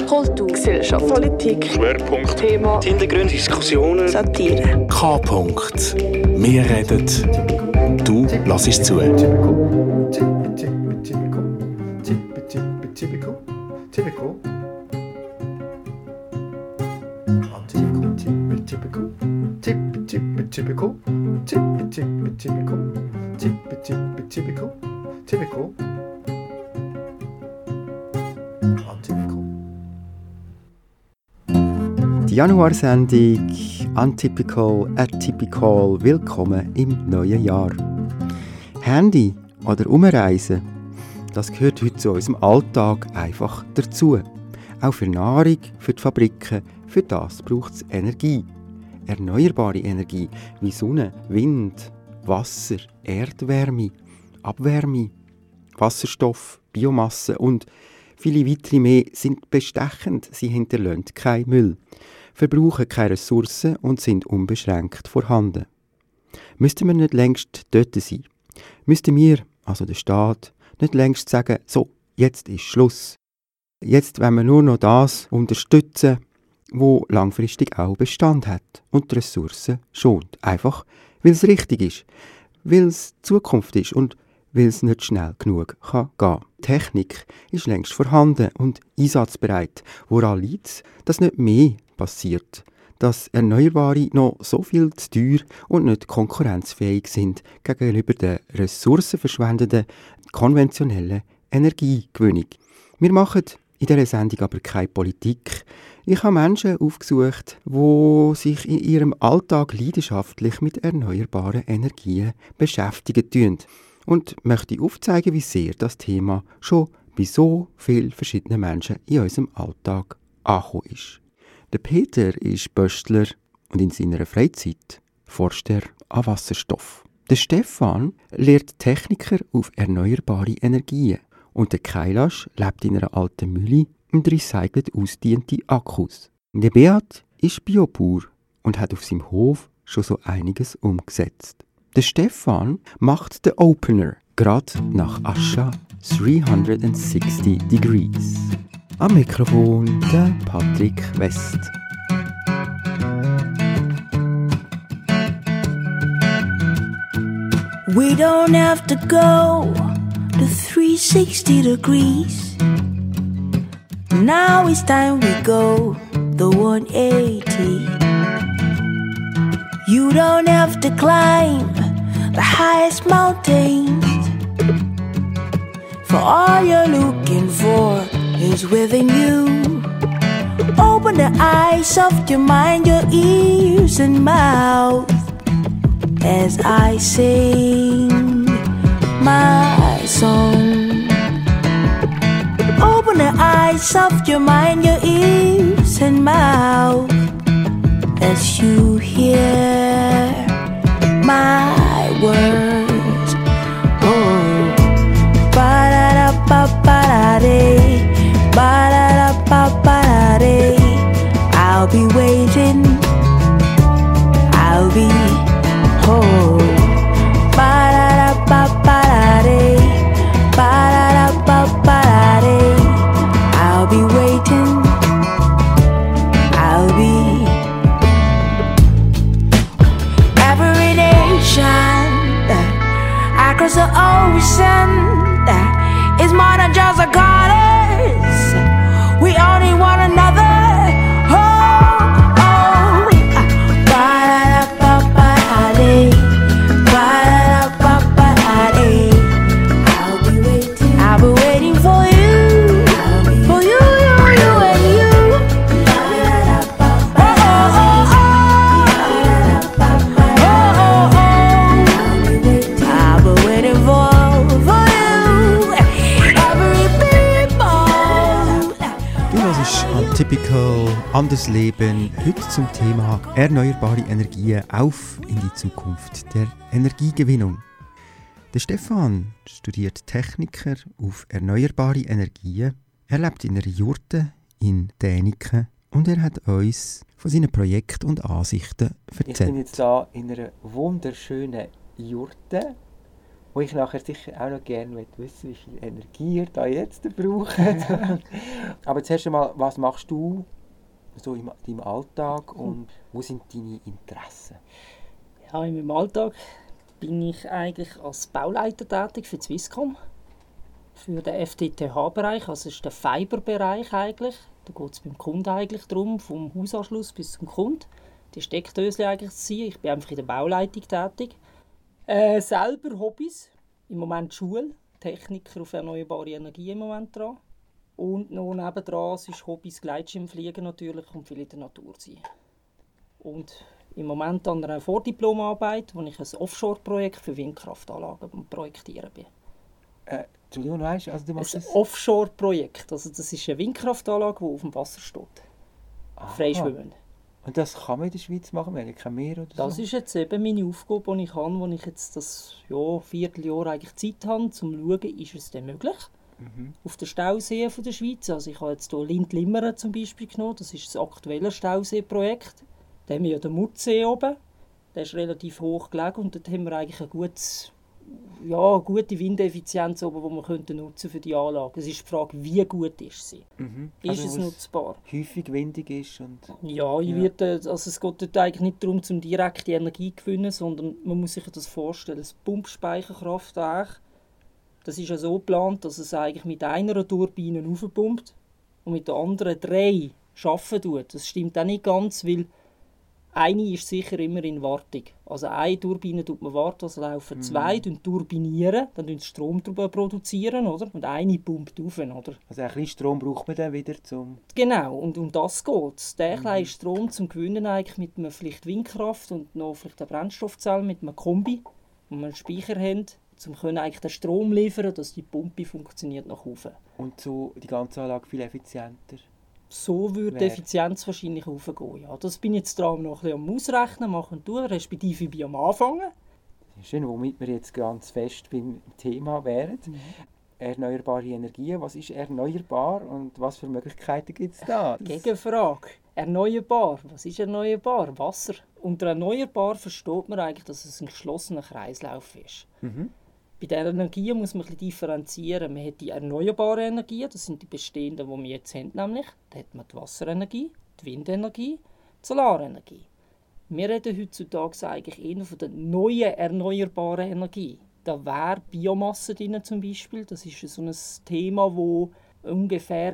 Kultur, Gesellschaft, Politik, Schwerpunkt, Thema, Hintergründe, Diskussionen, Satire. K-Punkt. Wir reden, du hörst zu. Die Januarsendung Untypical, Atypical, willkommen im neuen Jahr. Handy oder Umreisen, das gehört heute zu unserem Alltag einfach dazu. Auch für Nahrung, für die Fabriken, für das braucht es Energie. Erneuerbare Energie wie Sonne, Wind, Wasser, Erdwärme, Abwärme, Wasserstoff, Biomasse und viele weitere mehr sind bestechend. Sie hinterlassen keinen Müll, verbrauchen keine Ressourcen und sind unbeschränkt vorhanden. Müssten wir nicht längst dort sein? Müssten wir, also der Staat, nicht längst sagen, so, jetzt ist Schluss. Jetzt wollen wir nur noch das unterstützen, wo langfristig auch Bestand hat und die Ressourcen schont. Einfach, weil es richtig ist, weil es Zukunft ist und weil es nicht schnell genug gehen kann. Die Technik ist längst vorhanden und einsatzbereit. Woran liegt es, dass nicht mehr passiert? Dass Erneuerbare noch so viel zu teuer und nicht konkurrenzfähig sind gegenüber der ressourcenverschwendenden, konventionellen Energiegewinnung. Wir machen in dieser Sendung aber keine Politik. Ich habe Menschen aufgesucht, die sich in ihrem Alltag leidenschaftlich mit erneuerbaren Energien beschäftigen tun. Und möchte aufzeigen, wie sehr das Thema schon bei so vielen verschiedenen Menschen in unserem Alltag angekommen ist. Der Peter ist Böstler und in seiner Freizeit forscht er an Wasserstoff. Der Stefan lehrt Techniker auf erneuerbare Energien. Und der Kailash lebt in einer alten Mühle und recycelt ausgediente Akkus. Der Beat ist Biobauer und hat auf seinem Hof schon so einiges umgesetzt. Der Stefan macht den Opener, gerade nach Ascha 360 Degrees. Am Mikrofon der Patrick West. We don't have to go to 360 degrees. Now it's time we go the 180. You don't have to climb the highest mountains, for all you're looking for is within you. Open the eyes of your mind, your ears and mouth, as I sing my song. Open the eyes of your mind, your ears and mouth, as you hear my words. Oh, ba-da-da-ba-ba-da-dee, ba-da-da-ba-ba-da-dee. I'll be waiting, I'll be home. Ba-da-da-ba-ba-da-dee, ba-da-da-ba-ba-da-dee. I'll be waiting, I'll be. Every nation across the ocean is more than just a goddess. We all need one another. Oh, oh. Ba-da-da-ba-ba-da-dee, ba-da-da-ba-ba-da-dee. I'll be waiting for you, for you, you and you. Oh, oh, oh, oh. I'll be waiting for you, every people. Du hörst Untypical, Anders Leben, heute zum Thema erneuerbare Energien auf in die Zukunft der Energiegewinnung. Der Stefan studiert Techniker auf erneuerbare Energien. Er lebt in einer Jurte in Däniken und er hat uns von seinen Projekten und Ansichten Ich bin erzählt. jetzt hier in einer wunderschönen Jurte Wo ich nachher sicher auch noch gerne wissen, wie viel Energie ihr da jetzt braucht. Aber zuerst einmal, was machst du so in deinem Alltag und wo sind deine Interessen? Ja, in meinem Alltag bin ich eigentlich als Bauleiter tätig für die Swisscom, für den FTTH-Bereich, also das ist der Fiber-Bereich eigentlich. Da geht es beim Kunden eigentlich darum, vom Hausanschluss bis zum Kunden, die Steckdösel eigentlich zu ziehen. Ich bin einfach in der Bauleitung tätig. Selber Hobbys, im Moment Schule, Techniker auf erneuerbare Energie im Moment dran. Und noch nebendran ist Hobbys Gleitschirmfliegen natürlich und viel in der Natur sein. Und im Moment an einer Vordiplomarbeit, wo ich ein Offshore-Projekt für Windkraftanlagen am Projektieren bin. Entschuldigung, weißt du, also du machst Ein Offshore-Projekt, also das ist eine Windkraftanlage, die auf dem Wasser steht. Freischwimmen. Und das kann man in der Schweiz machen, wenn kein Meer oder so? Das ist jetzt eben meine Aufgabe, die ich habe, wo ich jetzt das Vierteljahr eigentlich Zeit habe, um zu schauen, ist es denn möglich? Auf den Stauseen der Schweiz. Also ich habe jetzt hier Lindlimmeren zum Beispiel genommen, das ist das aktuelle Stauseeprojekt. Da haben wir ja den Muttsee oben, der ist relativ hoch gelegen und dort haben wir eigentlich eine gute Windeffizienz oben, die wir nutzen für die Anlage. Es ist die Frage, wie gut ist sie? Ist es nutzbar? Häufig windig ist und... Es geht dort eigentlich nicht darum, zum direkte Energie zu gewinnen, sondern man muss sich das vorstellen. Das Pumpspeicherkraftwerk, das ist ja so geplant, dass es eigentlich mit einer Turbine aufpumpt und mit der anderen 3 arbeiten tut. Das stimmt auch nicht ganz, weil eine ist sicher immer in Wartung. Also eine Turbine tut man warten, also laufen 2, turbinieren, dann Strom produzieren, oder? Und eine pumpt auf, oder? Also ein bisschen Strom braucht man dann wieder zum... Genau, und um das geht es. Der kleine Strom zum Gewinnen eigentlich mit einer vielleicht Windkraft und noch vielleicht eine Brennstoffzelle mit einem Kombi, wo wir einen Speicher haben, um eigentlich den Strom liefern, dass die Pumpe funktioniert nach oben. Und so die ganze Anlage viel effizienter? So würde die Effizienz wahrscheinlich hochgehen. Ja, das bin ich jetzt dran noch ein bisschen am Ausrechnen, machen und tun, respektive bin am Anfangen. Schön, womit wir jetzt ganz fest beim Thema wären. Erneuerbare Energien, was ist erneuerbar und was für Möglichkeiten gibt es da? Gegenfrage. Erneuerbar. Was ist erneuerbar? Wasser. Unter erneuerbar versteht man eigentlich, dass es ein geschlossener Kreislauf ist. Bei der Energie muss man ein bisschen differenzieren. Man hat die erneuerbaren Energien, das sind die bestehenden, die wir jetzt haben, nämlich. Da hat man die Wasserenergie, die Windenergie, die Solarenergie. Wir reden heutzutage eigentlich eher von der neuen erneuerbaren Energie. Da wäre Biomasse drin zum Beispiel. Das ist so ein Thema, das ungefähr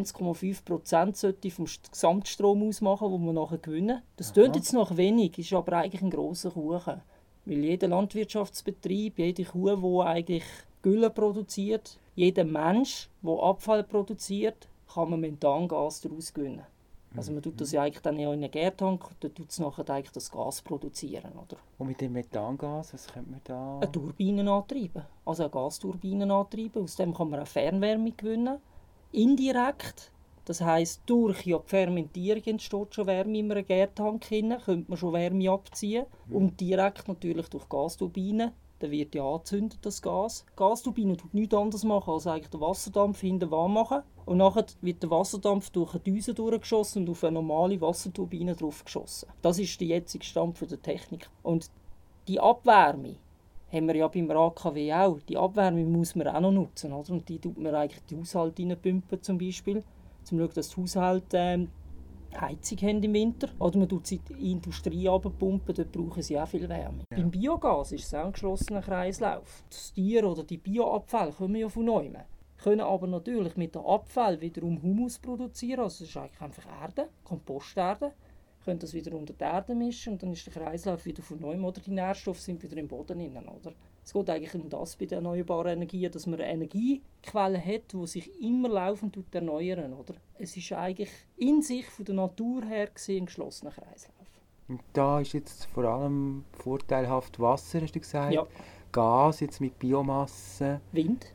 1,5% sollte vom Gesamtstrom ausmachen, den wir nachher gewinnen. Das klingt jetzt noch wenig, ist aber eigentlich ein grosser Kuchen. Weil jeder Landwirtschaftsbetrieb, jede Kuh, die eigentlich Gülle produziert, jeder Mensch, der Abfall produziert, kann man Methangas daraus gewinnen. Also man tut das ja eigentlich dann in einen Gärtank, dann tut es nachher eigentlich das Gas produzieren, oder? Und mit dem Methangas, was könnte man da... Eine Turbine antreiben, also eine Gasturbine antreiben. Aus dem kann man auch Fernwärme gewinnen. Indirekt, das heisst, durch die Fermentierung entsteht schon Wärme in einem Gärtank hinein, könnte man schon Wärme abziehen. Und direkt natürlich durch Gasturbinen, dann wird ja angezündet, das Gas. Die Gasturbine tut nichts anderes machen, als eigentlich den Wasserdampf hinten warm machen. Und nachher wird der Wasserdampf durch eine Düse durchgeschossen und auf eine normale Wasserturbine drauf geschossen. Das ist der jetzige Stand der Technik. Und die Abwärme haben wir ja beim AKW auch. Die Abwärme muss man auch noch nutzen, oder? Und die tut man eigentlich in die Haushalte reinpumpen zum Beispiel. Zum schauen, dass die Haushalte Heizung haben im Winter. Oder man tut sie in die Industrie runterpumpen, dort brauchen sie auch viel Wärme. Ja. Beim Biogas ist es auch ein geschlossener Kreislauf. Das Tier oder die Bioabfälle kommen ja von neuem. Können aber natürlich mit den Abfällen wiederum Humus produzieren. Also das ist eigentlich einfach Erde, Komposterde. Können das wieder unter die Erde mischen und dann ist der Kreislauf wieder von neuem. Oder die Nährstoffe sind wieder im Boden drin, oder? Es geht eigentlich um das bei der erneuerbaren Energie, dass man eine Energiequelle hat, die sich immer laufend erneuern, oder? Es ist eigentlich in sich von der Natur her gesehen ein geschlossener Kreislauf. Und da ist jetzt vor allem vorteilhaft Wasser, hast du gesagt? Ja. Gas jetzt mit Biomasse. Wind.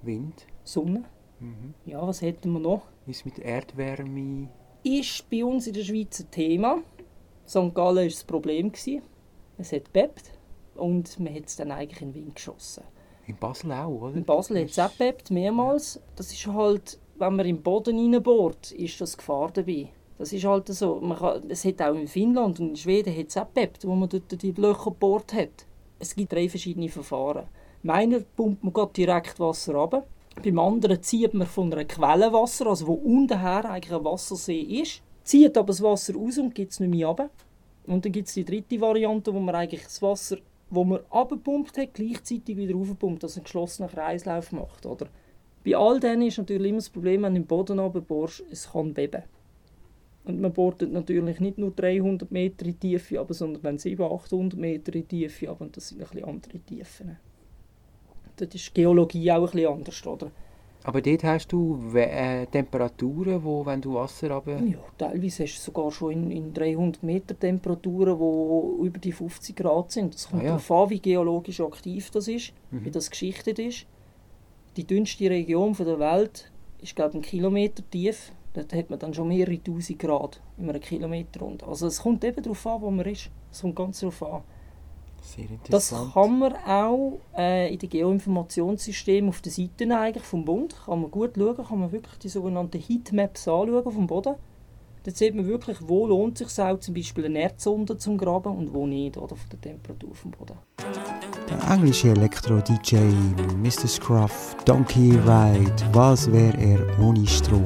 Sonne. Ja, was hätten wir noch? Wie ist es mit Erdwärme? Ist bei uns in der Schweiz ein Thema. St. Gallen war das Problem. Es hat gebebt und man hat es dann eigentlich in den Wind geschossen. In Basel auch, oder? In Basel hat es auch gebebt, mehrmals. Das ist halt, wenn man im Boden reinbohrt, ist das Gefahr dabei. Das ist halt so. Es hat auch in Finnland und in Schweden hat es auch gebebt, wo man dort die Löcher gebohrt hat. Es gibt 3 verschiedene Verfahren. Meiner pumpt man gerade direkt Wasser runter. Beim anderen zieht man von einer Quelle Wasser, also wo unten her eigentlich ein Wassersee ist, zieht aber das Wasser raus und gibt es nicht mehr runter. Und dann gibt es die dritte Variante, wo man eigentlich das Wasser, das man runtergepumpt hat, gleichzeitig wieder raufpumpt, also einen geschlossenen Kreislauf macht. Oder? Bei all denen ist natürlich immer das Problem, wenn du im Boden runterbohrst, es kann beben. Und man bohrt natürlich nicht nur 300 Meter in die Tiefe, sondern dann 700, 800 Meter in die Tiefe. Und das sind ein bisschen andere Tiefen. Dort ist die Geologie auch ein bisschen anders, oder? Aber dort hast du Temperaturen, wo, wenn du Wasser runter... Ja, teilweise hast du sogar schon in 300 Meter Temperaturen, die über die 50 Grad sind. Das kommt darauf an, wie geologisch aktiv das ist, wie das geschichtet ist. Die dünnste Region der Welt ist, glaube ich, 1 Kilometer tief. Dort hat man dann schon mehrere tausend Grad in einem Kilometer rund. Also es kommt eben darauf an, wo man ist. Es kommt ganz darauf an. Sehr interessant. Das kann man auch in den Geoinformationssystemen auf den Seiten eigentlich vom Bund. Kann man gut schauen, kann man wirklich die sogenannten Heatmaps anschauen vom Boden. Dort sieht man wirklich, wo lohnt es sich auch zum Beispiel eine Erdsonde zum Graben und wo nicht, oder von der Temperatur vom Boden. Der englische Elektro-DJ Mr. Scruff, Donkey Ride, was wäre er ohne Strom?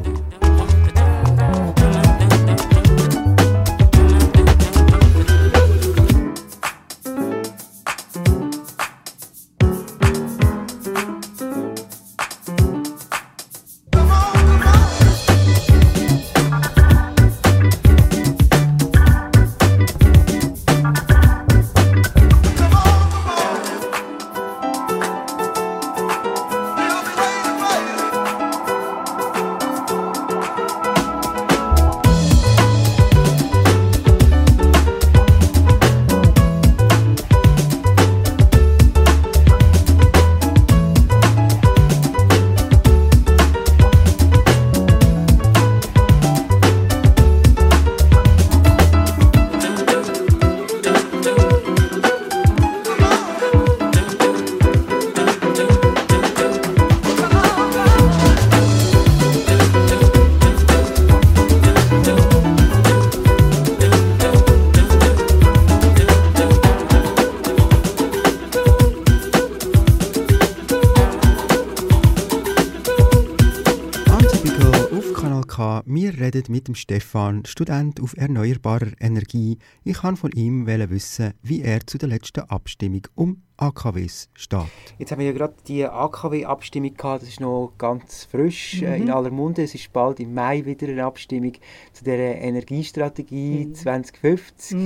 Wir reden mit dem Stefan, Student auf erneuerbarer Energie. Ich wollte von ihm wissen, wie er zu der letzten Abstimmung um AKWs steht. Jetzt haben wir ja gerade die AKW-Abstimmung gehabt, das ist noch ganz frisch in aller Munde. Es ist bald im Mai wieder eine Abstimmung zu der Energiestrategie 2050.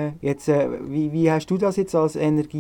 Wie hast du das jetzt als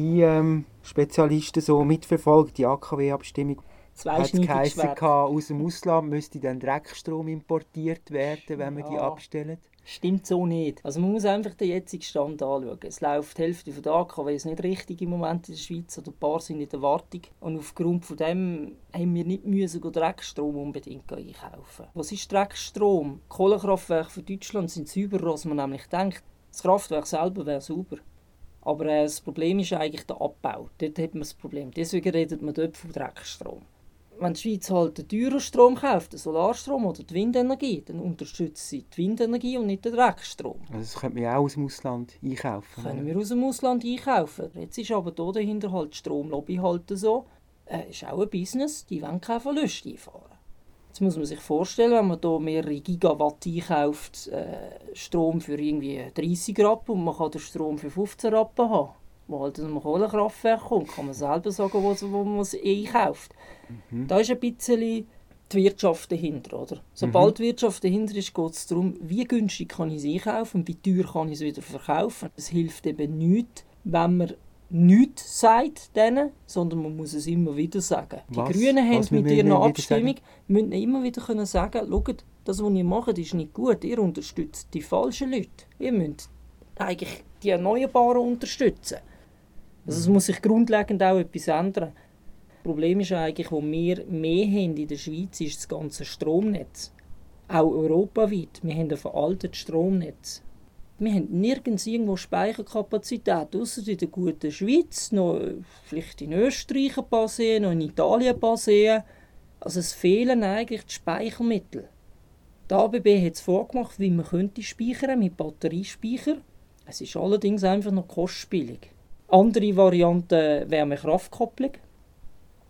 Energiespezialist so mitverfolgt, die AKW-Abstimmung? Hat es geheißen, aus dem Ausland müsste dann Dreckstrom importiert werden, wenn man die abstellen? Stimmt so nicht. Also man muss einfach den jetzigen Stand anschauen. Es läuft die Hälfte der AKWs nicht richtig im Moment in der Schweiz, oder ein paar sind in der Wartung. Und aufgrund von dem haben wir nicht müssen Dreckstrom unbedingt einkaufen. Was ist Dreckstrom? Kohlekraftwerke für Deutschland sind sauberer, als man nämlich denkt. Das Kraftwerk selber wäre sauber. Aber das Problem ist eigentlich der Abbau. Dort hat man das Problem. Deswegen redet man dort von Dreckstrom. Wenn die Schweiz halt den teuren Strom kauft, den Solarstrom oder die Windenergie, dann unterstützt sie die Windenergie und nicht den Dreckstrom. Also das könnte man ja auch aus dem Ausland einkaufen. Können wir aus dem Ausland einkaufen. Jetzt ist aber hier dahinter halt die Stromlobby halt so. Ist auch ein Business, die wollen keine Verluste einfahren. Jetzt muss man sich vorstellen, wenn man hier mehrere Gigawatt einkauft, Strom für irgendwie 30 Rappen und man kann den Strom für 15 Rappen haben. Wo halt aus einem Kohlekraftwerk kommt, kann man selber sagen, wo man es einkauft. Da ist ein bisschen die Wirtschaft dahinter. Oder? Sobald die Wirtschaft dahinter ist, geht es darum, wie günstig kann ich es einkaufen und wie teuer kann ich es wieder verkaufen. Es hilft eben nichts, wenn man nichts sagt denen, sondern man muss es immer wieder sagen. Die Grünen haben mit ihrer Abstimmung müssen immer wieder können sagen, schaut, das, was ihr macht, ist nicht gut. Ihr unterstützt die falschen Leute. Ihr müsst eigentlich die Erneuerbaren unterstützen. Also es muss sich grundlegend auch etwas ändern. Das Problem ist eigentlich, was wir mehr haben in der Schweiz, ist das ganze Stromnetz. Auch europaweit. Wir haben ein veraltetes Stromnetz. Wir haben nirgends irgendwo Speicherkapazität, ausser in der guten Schweiz, noch vielleicht in Österreich ein paar Seen, noch in Italien ein paar Seen. Also es fehlen eigentlich die Speichermittel. Die ABB hat es vorgemacht, wie man könnte speichern mit Batteriespeicher. Es ist allerdings einfach noch kostspielig. Andere Variante Wärmekraftkopplung.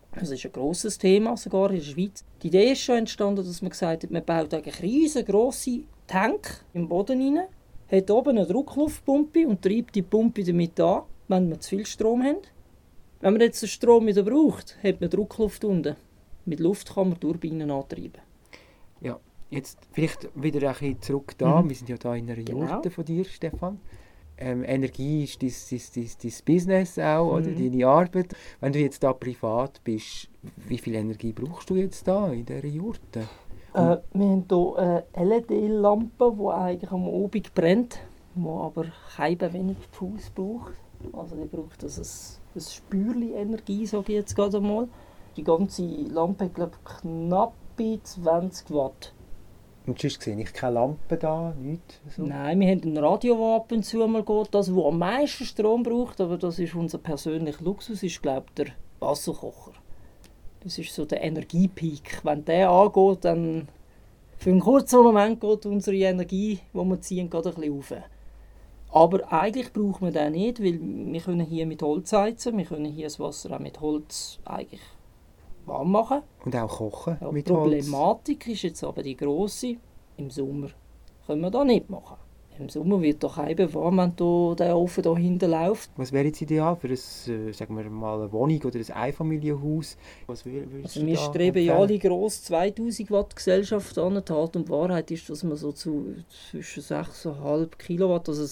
Das ist ein grosses Thema, sogar in der Schweiz. Die Idee ist schon entstanden, dass man gesagt hat, man baut eigentlich riesengroße Tanks im Boden rein, hat oben eine Druckluftpumpe und treibt die Pumpe damit an, wenn wir zu viel Strom haben. Wenn man jetzt den Strom wieder braucht, hat man Druckluft unten. Mit Luft kann man Turbinen antreiben. Ja, jetzt vielleicht wieder ein bisschen zurück da. Wir sind ja da in einer Jurte von dir, Stefan. Energie ist dein Business auch, oder deine Arbeit. Wenn du jetzt da privat bist, wie viel Energie brauchst du jetzt da in dieser Jurte? Wir haben hier eine LED-Lampe, die eigentlich am Abend brennt, die aber kein wenig Fuß braucht. Also die braucht ein Spürchen Energie, sage ich jetzt gerade einmal. Die ganze Lampe hat, glaube ich, knapp 20 Watt. Und sonst sehe ich keine Lampe da, nichts? So. Nein, wir haben ein Radio, das ab und zu mal geht. Das am meisten Strom braucht, aber das ist unser persönlicher Luxus, ist, glaube ich, der Wasserkocher. Das ist so der Energiepeak. Wenn der angeht, dann für einen kurzen Moment geht unsere Energie, die wir ziehen, gerade ein bisschen rauf. Aber eigentlich brauchen wir den nicht, weil wir können hier mit Holz heizen, wir können hier das Wasser auch mit Holz eigentlich warm machen. Und auch kochen Ja, mit die Holz. Problematik ist jetzt aber die grosse. Im Sommer können wir das nicht machen. Im Sommer wird doch eben warm, wenn der Ofen hier hinten läuft. Was wäre jetzt ideal für sagen wir mal eine Wohnung oder ein Einfamilienhaus? Was würdest Also du wir da streben ja empfehlen? alle gross 2000 Watt Gesellschaft an. Die Tat und Wahrheit ist, dass wir so zwischen 6,5 Kilowatt, also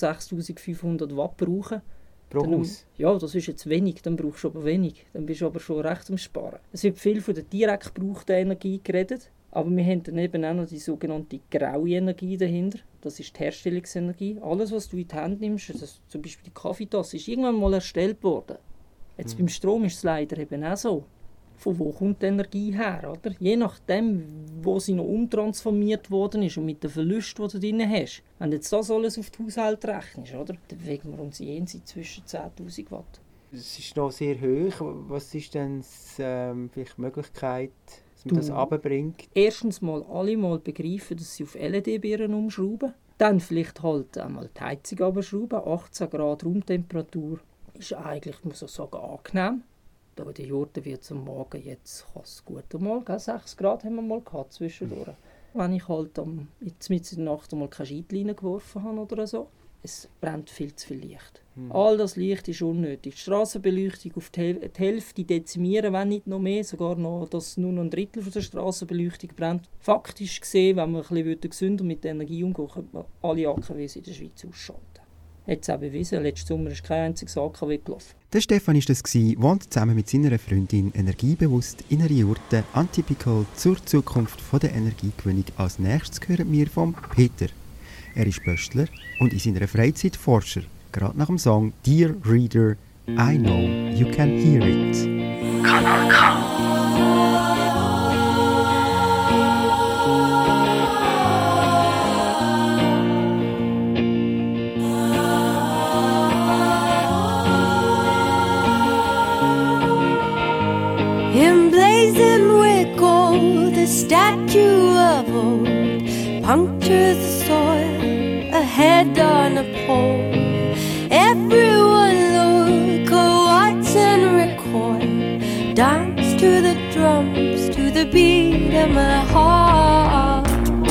6500 Watt brauchen. Pro Dann, Haus? ja, das ist jetzt wenig, dann brauchst du aber wenig. Dann bist du aber schon recht am Sparen. Es wird viel von der direkt gebrauchten Energie geredet, aber wir haben dann eben auch noch die sogenannte graue Energie dahinter. Das ist die Herstellungsenergie. Alles, was du in die Hand nimmst, also zum Beispiel die Kaffeetasse, ist irgendwann mal erstellt worden. Jetzt beim Strom ist es leider eben auch so. Von wo kommt die Energie her? Oder? Je nachdem, wo sie noch umtransformiert worden ist und mit dem Verlust, den du drin hast. Wenn du jetzt das alles auf die Haushalte rechnest, oder? Dann bewegen wir uns jenseits zwischen 10'000 Watt. Es ist noch sehr hoch. Was ist denn vielleicht die Möglichkeit, dass man das runterbringt? Erstens mal alle mal begreifen, dass sie auf LED-Birnen umschrauben. Dann vielleicht halt einmal die Heizung runterschrauben. 18 Grad Raumtemperatur ist eigentlich, muss ich sagen, angenehm. Da in der Jurte wird es am Morgen jetzt gut einmal, 6 Grad haben wir mal gehabt zwischendurch. Wenn ich halt jetzt mit der Nacht einmal keine Scheitleine geworfen habe oder so, es brennt viel zu viel Licht. All das Licht ist unnötig. Die Strassenbeleuchtung auf die Hälfte dezimieren, wenn nicht noch mehr, sogar noch, dass nur noch ein Drittel von der Strassenbeleuchtung brennt. Faktisch gesehen, wenn wir ein bisschen gesünder mit der Energie umgehen, könnte man alle AKWs in der Schweiz ausschalten. Hat es auch bewiesen, letzten Sommer ist kein einziges AKW gelaufen. Der Stefan war das, der zusammen mit seiner Freundin energiebewusst in einer Jurte Atypical zur Zukunft der Energiegewinnung. Als nächstes hören wir von Peter. Er ist Böstler und in seiner Freizeit Forscher. Gerade nach dem Song Dear Reader, I Know You Can Hear It. Kanal K. Emblazoned with gold, the statue of old punctures the soil, a head on a pole. Everyone look, watch and record. Dance to the drums, to the beat of my heart.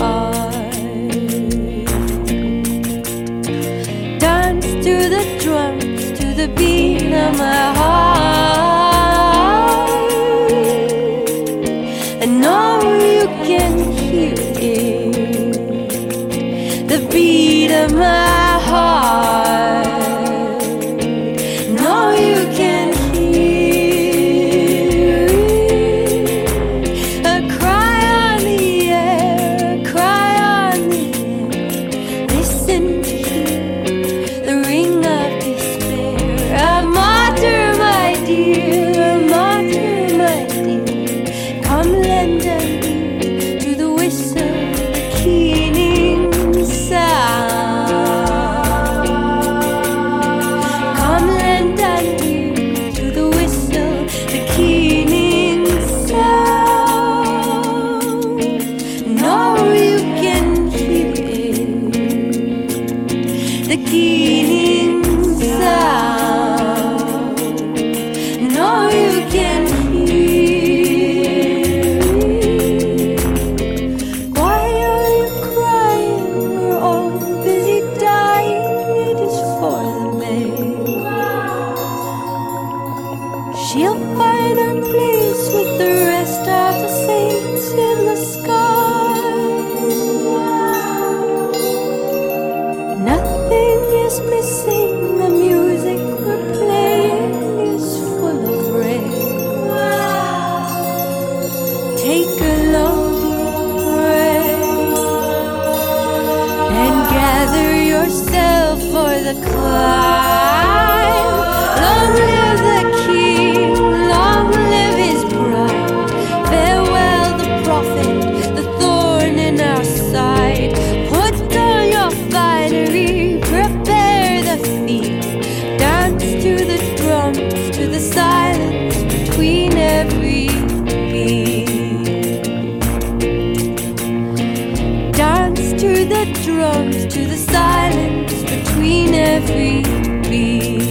Dance to the drums, to the beat of my heart. I know you can hear it, the beat of my heart. Know you can hear it, a cry on the air, a cry on the air. Listen to hear the ring of despair. A martyr, my dear, a martyr, my dear. Come lend an ear to the whistle, the keening sound. Come lend an ear to the whistle, the keening sound. Know you can hear it, the keening sound. Know you can hear for the climb. Long live the king, long live his bride. Farewell the prophet, the thorn in our side. Put on your finery, prepare the feast. Dance to the drums, to the silence between every beat. Dance to the drums, to the silence between every beat.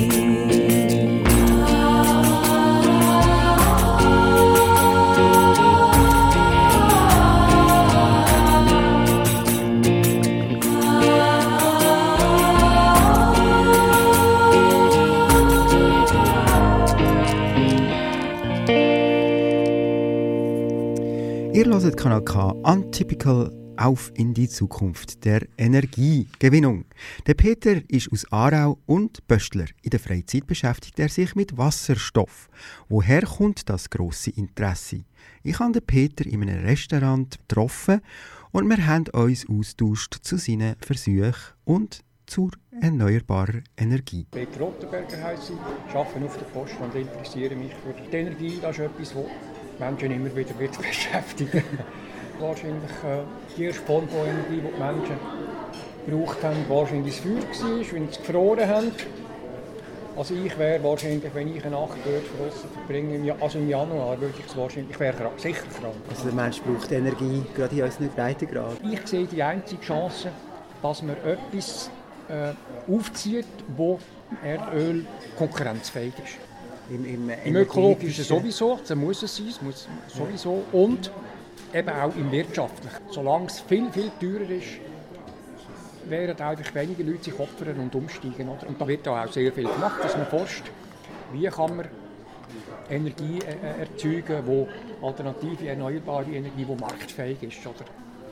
Ihr hört Kanal K, Untypical, auf in die Zukunft der Energiegewinnung. Der Peter ist aus Aarau und Böstler. In der Freizeit beschäftigt er sich mit Wasserstoff. Woher kommt das grosse Interesse? Ich habe den Peter in einem Restaurant getroffen und wir haben uns austauscht zu seinen Versuchen und zur erneuerbaren Energie. Peter Rottenberger heisse ich, arbeite auf der Post und interessiere mich für die Energie. Das ist etwas, das Menschen immer wieder beschäftigen. Wahrscheinlich die erste Form von Energie, die die Menschen gebraucht haben, wahrscheinlich das Feuer war, wenn sie gefroren haben. Also ich wäre wahrscheinlich, wenn ich eine Nacht draussen verbringe, also im Januar, würde ich es wahrscheinlich, ich wäre sicher krank. Also der Mensch braucht Energie, gerade in unseren Breitengrad. Ich sehe die einzige Chance, dass man etwas aufzieht, wo Erdöl konkurrenzfähig ist. Im ökologischen sowieso, das muss es sein, sowieso. Und eben auch im wirtschaftlichen. Solange es viel, viel teurer ist, werden einfach weniger Leute sich opfern und umsteigen. Oder? Und da wird auch sehr viel gemacht, dass man forscht, wie kann man Energie erzeugen, die alternative, erneuerbare Energie, die marktfähig ist. Oder?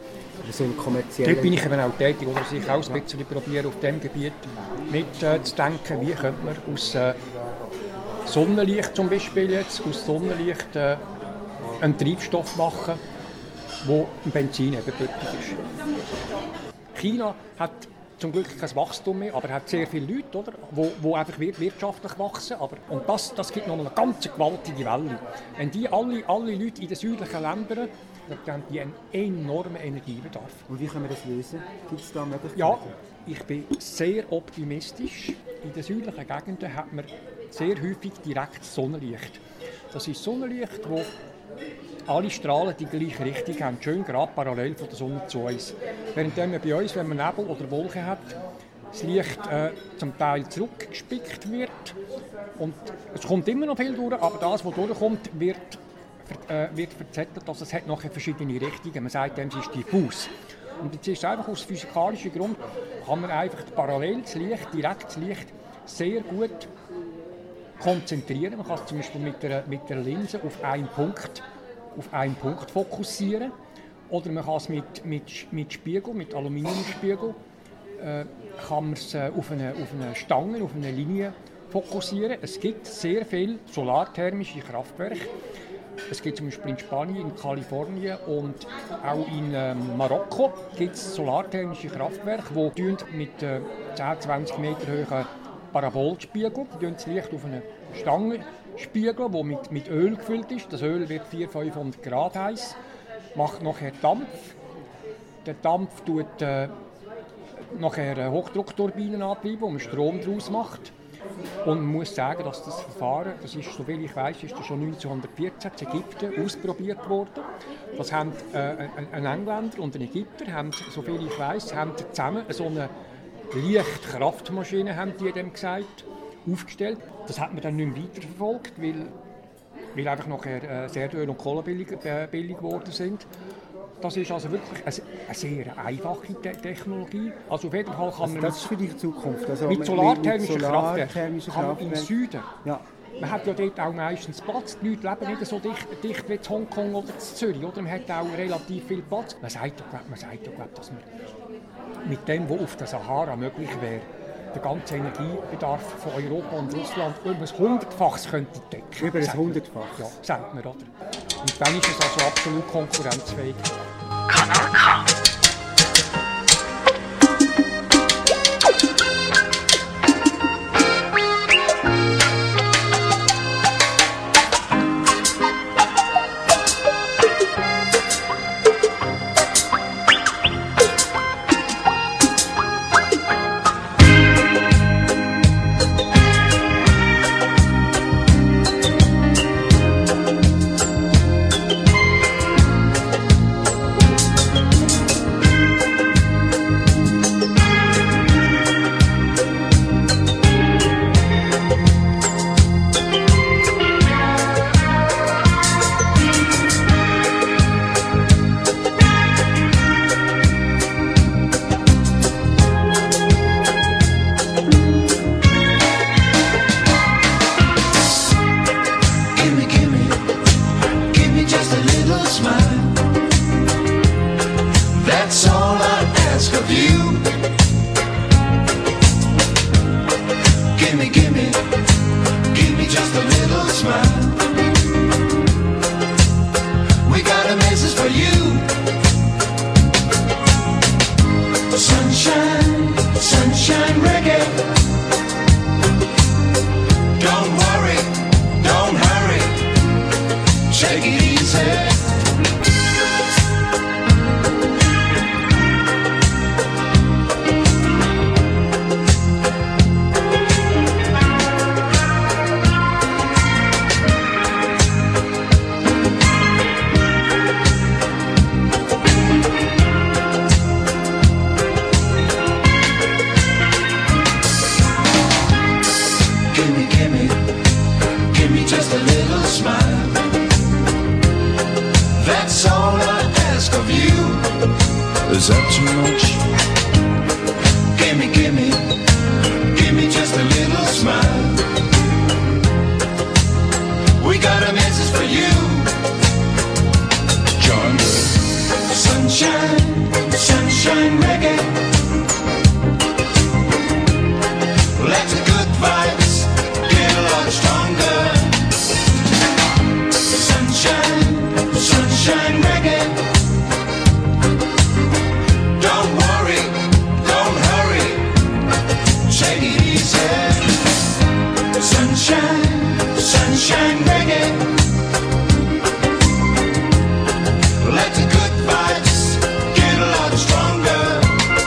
Dort bin ich eben auch tätig, oder ich auch ein bisschen probiere, auf diesem Gebiet mitzudenken, wie könnte man aus Sonnenlicht zum Beispiel jetzt, aus Sonnenlicht einen Treibstoff machen, der im Benzin eben gültig ist. China hat zum Glück kein Wachstum mehr, aber hat sehr viele Leute, oder, die einfach wirtschaftlich wachsen. Und das gibt noch eine ganz gewaltige Welle. Wenn die alle Leute in den südlichen Ländern, dann haben die einen enormen Energiebedarf. Und wie können wir das lösen? Gibt es da Möglichkeiten? Ja, ich bin sehr optimistisch. In den südlichen Gegenden hat man sehr häufig direkt Sonnenlicht. Das ist Sonnenlicht, wo alle Strahlen die gleiche Richtung haben, schön gerade parallel von der Sonne zu uns. Während bei uns, wenn man Nebel oder Wolken hat, das Licht zum Teil zurückgespickt wird. Und es kommt immer noch viel durch, aber das, was durchkommt, wird verzettelt. Also es hat nachher verschiedene Richtungen. Man sagt dem, es ist diffus. Und jetzt ist es einfach aus physikalischen Grund, kann man einfach parallel das Licht, direkt das Licht, sehr gut konzentrieren. Man kann es zum Beispiel mit der Linse auf einen Punkt fokussieren. Oder man kann es mit Spiegel, mit Aluminiumspiegel, kann man es auf eine Stange, auf eine Linie fokussieren. Es gibt sehr viele solarthermische Kraftwerke. Es gibt zum Beispiel in Spanien, in Kalifornien und auch in Marokko gibt es solarthermische Kraftwerke, die mit 10-20 Meter hohen Parabolspiegel das Licht auf eine Stange spiegeln, die mit Öl gefüllt ist. Das Öl wird 400-500 Grad heiß, macht nachher Dampf. Der Dampf tut nachher Hochdruckturbinen antreiben, wo man Strom daraus macht. Und man muss sagen, dass das Verfahren, das ist, soviel ich weiß, ist das schon 1914 in Ägypten ausprobiert worden. Das haben ein Engländer und ein Ägypter, haben, soviel ich weiß, haben zusammen so eine Lichtkraftmaschine, haben die dem gesagt, aufgestellt. Das hat man dann nicht mehr weiterverfolgt, weil einfach nachher Erdöl und Kohle billig geworden sind. Das ist also wirklich eine sehr einfache Technologie. Also auf jeden Fall kann man das ist für die Zukunft. Also mit solarthermischen Kraftwerken kann man im Süden. Ja. Man hat ja dort auch meistens Platz. Die Leute leben nicht so dicht wie in Hongkong oder in Zürich. Oder? Man hat auch relativ viel Platz. Man sagt ja, dass man mit dem, was auf der Sahara möglich wäre, den ganzen Energiebedarf von Europa und Russland über ein 100-faches könnte decken. Über ein 100-faches? Ja, sagt man, oder? Und dann ist es also absolut konkurrenzfähig. Kanal K. ask of you. Gimme, gimme, give me just a little smile. We got a message for you. Sunshine, sunshine reggae. Don't worry, don't hurry, take it easy. Is that too much? Gimme, gimme, give me just a little smile. We got a message for you. Join the sunshine, sunshine reggae. Let the good vibes get a lot stronger. Sunshine, sunshine reggae. Sunshine, sunshine reggae. Let the good vibes get a lot stronger.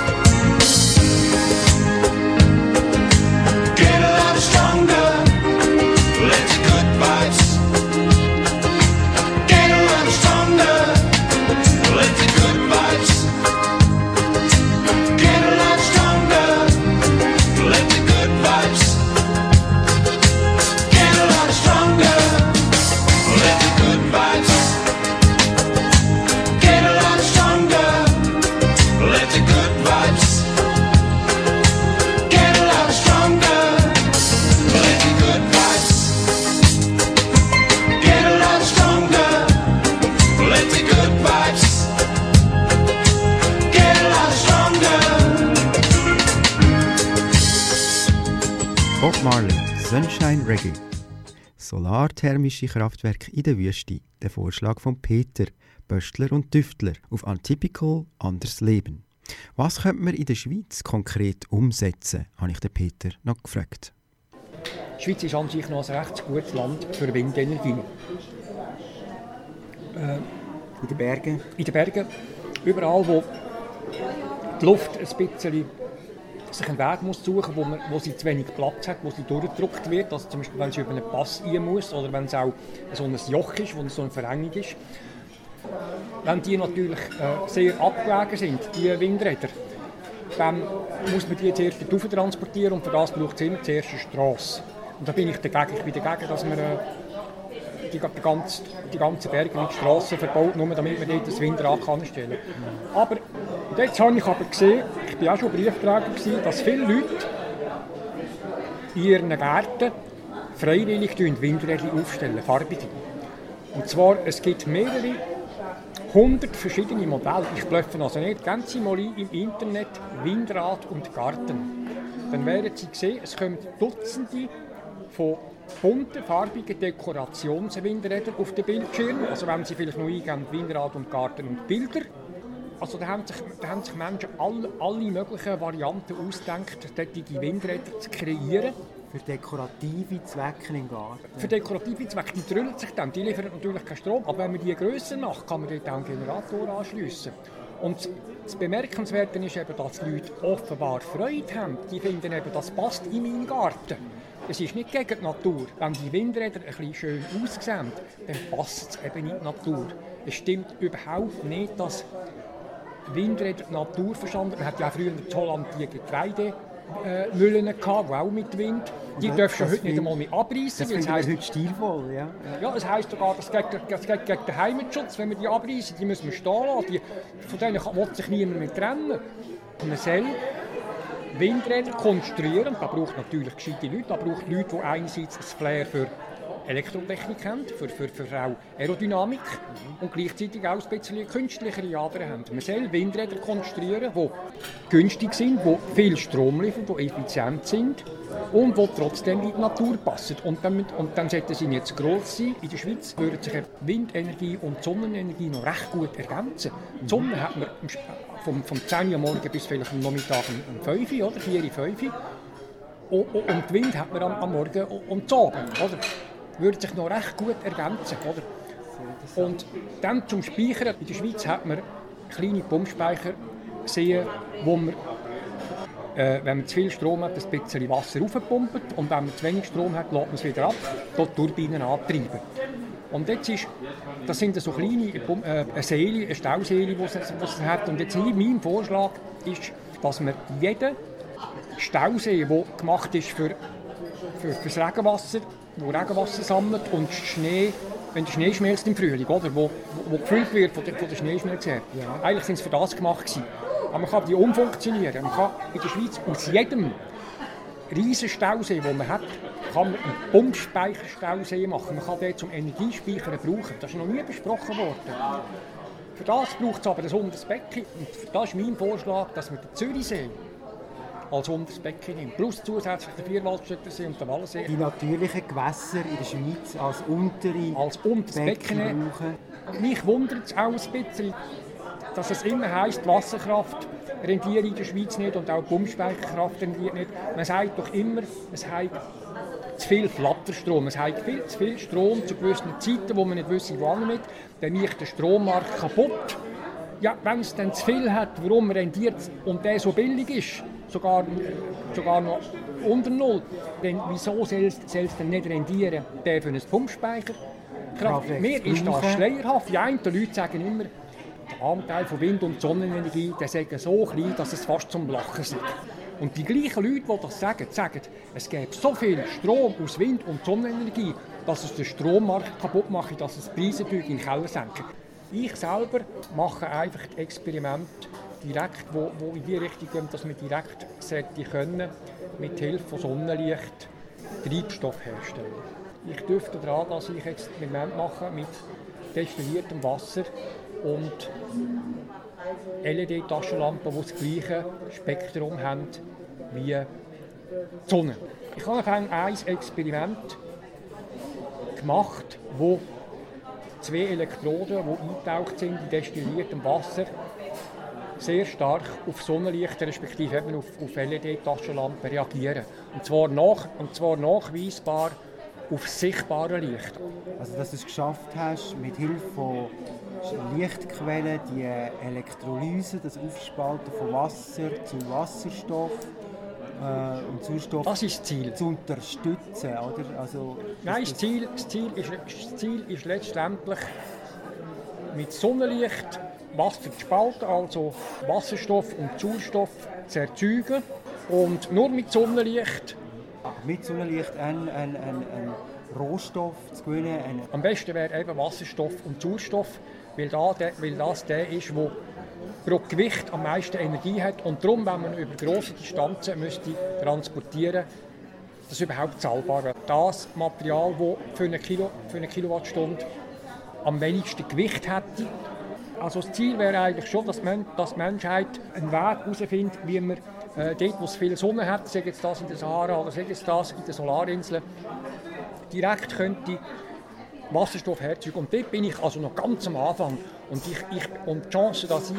Get a lot stronger. Let the good vibes get a lot stronger. Let the good vibes get a lot stronger. Let the good vibes Bob Marley, Sunshine Reggae. Solarthermische Kraftwerke in der Wüste. Der Vorschlag von Peter, Böstler und Tüftler auf Untypical Anders Leben. Was könnte man in der Schweiz konkret umsetzen, habe ich den Peter noch gefragt. Die Schweiz ist an sich noch ein recht gutes Land für Windenergie. In den Bergen? In den Bergen. Überall, wo die Luft ein bisschen sich einen Weg muss suchen muss, wo sie zu wenig Platz hat, wo sie durchgedrückt wird, also zum Beispiel, wenn sie über einen Pass rein muss oder wenn es auch so ein Joch ist, wo so eine Verengung ist. Wenn die natürlich sehr abgelegen sind, die Windräder, dann muss man die zuerst darauf transportieren und für das braucht es immer zuerst eine Strasse. Und da bin ich dagegen, dass man die ganzen Berge mit Strassen verbaut, nur damit man dort das Windrad stellen kann. Aber jetzt habe ich aber gesehen, ich war auch schon Briefträger, dass viele Leute in ihren Gärten freiwillig Windräder aufstellen, farbige. Und zwar, es gibt mehrere 100 verschiedene Modelle. Ich blöffe also nicht. Gehen Sie mal ein im Internet Windrad und Garten. Dann werden Sie sehen, es kommen Dutzende von bunten, farbigen Dekorationswindrädern auf den Bildschirm. Also wenn Sie vielleicht noch eingeben, Windrad und Garten und Bilder. Also da haben sich Menschen alle möglichen Varianten ausgedacht, solche Windräder zu kreieren. Für dekorative Zwecke im Garten? Für dekorative Zwecke, die drüllen sich dann, die liefern natürlich keinen Strom, aber wenn man die grösser macht, kann man dort auch einen Generator anschliessen. Und das Bemerkenswerte ist eben, dass die Leute offenbar Freude haben. Die finden eben, das passt in meinen Garten. Es ist nicht gegen die Natur. Wenn die Windräder ein bisschen schön aussehen, dann passt es eben nicht in die Natur. Es stimmt überhaupt nicht, dass Windräder die Natur verstanden. Man hat ja früher in Holland die Getreidemüllen gehabt, die auch mit Wind. Die dürfen schon heute nicht einmal mehr abreißen. Das heisst heute stilvoll, ja. Ja, es heisst sogar, das geht gegen den Heimatschutz, wenn wir die abreißen. Die müssen wir stehen lassen. Von denen will sich niemand mehr trennen. Und man soll Windräder konstruieren. Da braucht natürlich gescheite Leute. Da braucht Leute, die einerseits ein Flair für Elektrotechnik haben, für auch Aerodynamik und gleichzeitig auch ein bisschen künstlichere Adern haben. Man soll Windräder konstruieren, die günstig sind, die viel Strom liefern, die effizient sind und die trotzdem in die Natur passen. Und dann sollten sie nicht zu gross sein. In der Schweiz würden sich Windenergie und Sonnenenergie noch recht gut ergänzen. Die Sonne hat man vom 10 Uhr morgens bis vielleicht am Nachmittag um 5 Uhr, oder 4 Uhr, 5 Uhr. Und die Wind hat man am Morgen und am Abend, oder? Würde sich noch recht gut ergänzen, oder? Und dann zum Speichern. In der Schweiz hat man kleine Pumpspeicher gesehen, wo man, wenn man zu viel Strom hat, ein bisschen Wasser raufpumpt und wenn man zu wenig Strom hat, lässt man es wieder ab, dort Turbinen antreiben. Und jetzt das sind so kleine eine Stauseele, die es hat. Und jetzt hier mein Vorschlag ist, dass man jeden Stausee, der gemacht ist für das Regenwasser, wo Regenwasser sammelt und Schnee, wenn der Schnee schmilzt im Frühling, oder, wo gefüllt wird von der Schneeschmelze her. Ja. Eigentlich sind es für das gemacht gewesen. Aber man kann die umfunktionieren. Man kann in der Schweiz aus jedem riesen Stausee, den man hat, kann man einen Pumpspeicherstausee machen. Man kann den zum Energiespeichern brauchen. Das ist noch nie besprochen worden. Für das braucht es aber ein Untersbecken. Und das ist mein Vorschlag, dass man den Zürichsee als Untersbecken nimmt. Plus zusätzlich den Vierwaldstättersee und den Wallensee. Die natürlichen Gewässer in der Schweiz als Untersbecken brauchen. Mich wundert es auch ein bisschen, dass es immer heisst, Wasserkraft rentiert in der Schweiz nicht und auch Pumpspeicherkraft rentiert nicht. Man sagt doch immer, es hat zu viel Flatterstrom. Es hat viel zu viel Strom zu gewissen Zeiten, wo man nicht wissen, wann mit. Dann macht der Strommarkt kaputt. Ja, wenn es dann zu viel hat, warum rentiert es und der so billig ist, sogar noch unter Null, dann wieso soll es denn nicht rendieren, der für einen Pumpspeicher? Mir ist das schleierhaft. Die einen Leute sagen immer, der Anteil von Wind- und Sonnenenergie der sei so klein, dass es fast zum Lachen ist. Und die gleichen Leute, die das sagen, es gäbe so viel Strom aus Wind- und Sonnenenergie, dass es den Strommarkt kaputt macht, dass es die Preise in den Keller senken. Ich selber mache einfach Experimente direkt, wo in die Richtung gehen, dass man direkt können, mit Hilfe von Sonnenlicht Treibstoff herstellen. Ich dürfte daran, dass ich Experiment mache mit destilliertem Wasser und LED-Taschenlampen, die das gleiche Spektrum haben wie die Sonne. Ich habe ein Experiment gemacht, wo 2 Elektroden, die eingetaucht sind in destilliertem Wasser, sehr stark auf Sonnenlicht, respektive eben auf LED-Taschenlampen reagieren. Und zwar nachweisbar auf sichtbare Licht. Also, dass du es geschafft hast, mit Hilfe von Lichtquellen die Elektrolyse, das Aufspalten von Wasser zu Wasserstoff und Sauerstoff das ist das Ziel. Zu unterstützen, oder? Also, nein, das Ziel ist letztendlich mit Sonnenlicht Wasser zu spalten, also Wasserstoff und Sauerstoff zu erzeugen. Und nur mit Sonnenlicht. Mit Sonnenlicht einen Rohstoff zu gewinnen. Am besten wäre eben Wasserstoff und Sauerstoff, weil das der ist, der pro Gewicht am meisten Energie hat. Und darum, wenn man über grosse Distanzen müsste transportieren, das überhaupt zahlbar wäre. Das Material, das für eine Kilowattstunde am wenigsten Gewicht hätte. Also das Ziel wäre eigentlich schon, dass die Menschheit einen Weg herausfindet, wie man dort, wo es viel Sonne hat, sei es das in der Sahara oder sei es das in den Solarinseln, direkt könnte Wasserstoff herzeugen. Und dort bin ich also noch ganz am Anfang. Und die Chance, dass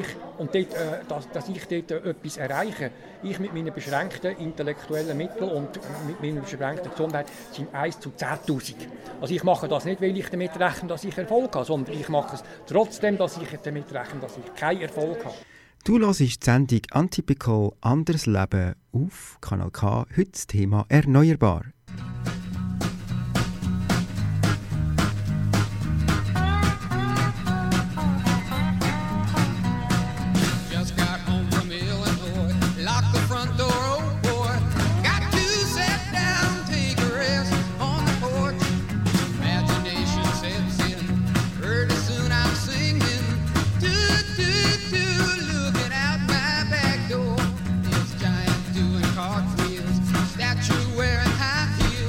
ich dort etwas erreiche, ich mit meinen beschränkten intellektuellen Mitteln und mit meiner beschränkten Gesundheit, sind 1 zu 10'000. Also ich mache das nicht, weil ich damit rechne, dass ich Erfolg habe, sondern ich mache es trotzdem, dass ich damit rechne, dass ich keinen Erfolg habe. Du hörst die Sendung «Atypical – Anderes Leben» auf Kanal K. Heute das Thema «Erneuerbar». Statue wearing high heels.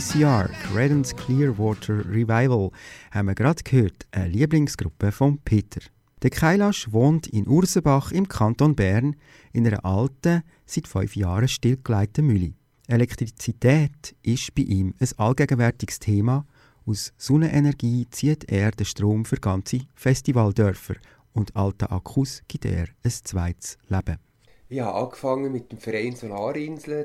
CCR, Creedence Clearwater Revival, haben wir gerade gehört, eine Lieblingsgruppe von Peter. Der Kailash wohnt in Ursenbach im Kanton Bern in einer alten, seit 5 Jahren stillgelegten Mühle. Elektrizität ist bei ihm ein allgegenwärtiges Thema. Aus Sonnenenergie zieht er den Strom für ganze Festivaldörfer und alten Akkus gibt er ein zweites Leben. Ich habe angefangen mit dem Verein Solarinsel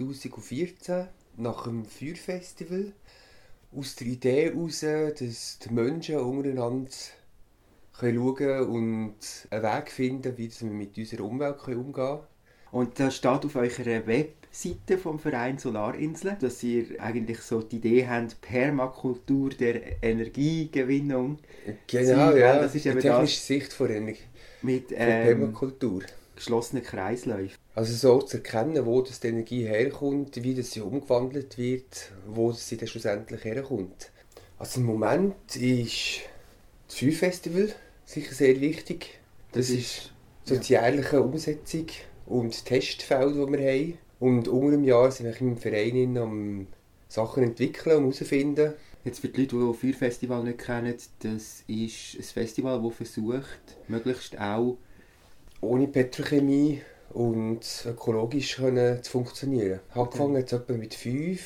2014 nach dem Feuerfestival. Aus der Idee heraus, dass die Menschen untereinander schauen können und einen Weg finden, wie wir mit unserer Umwelt umgehen können. Und das steht auf eurer Webseite vom Verein Solarinsel, dass ihr eigentlich so die Idee habt, Permakultur der Energiegewinnung. Genau, ja. Das ist die technische Sicht von mit Permakultur. Geschlossenen Kreisläufen. Also so zu erkennen, wo das die Energie herkommt, wie das sie umgewandelt wird, wo das sie dann schlussendlich herkommt. Also im Moment ist das Feuerfestival sicher sehr wichtig. Das ist so die jährliche Umsetzung und Testfeld, die wir haben. Und unter dem Jahr sind wir im Verein am Sachen entwickeln und herausfinden. Jetzt für die Leute, die das Feuerfestival nicht kennen, das ist ein Festival, das versucht, möglichst auch ohne Petrochemie und ökologisch zu funktionieren. Angefangen hat es etwa mit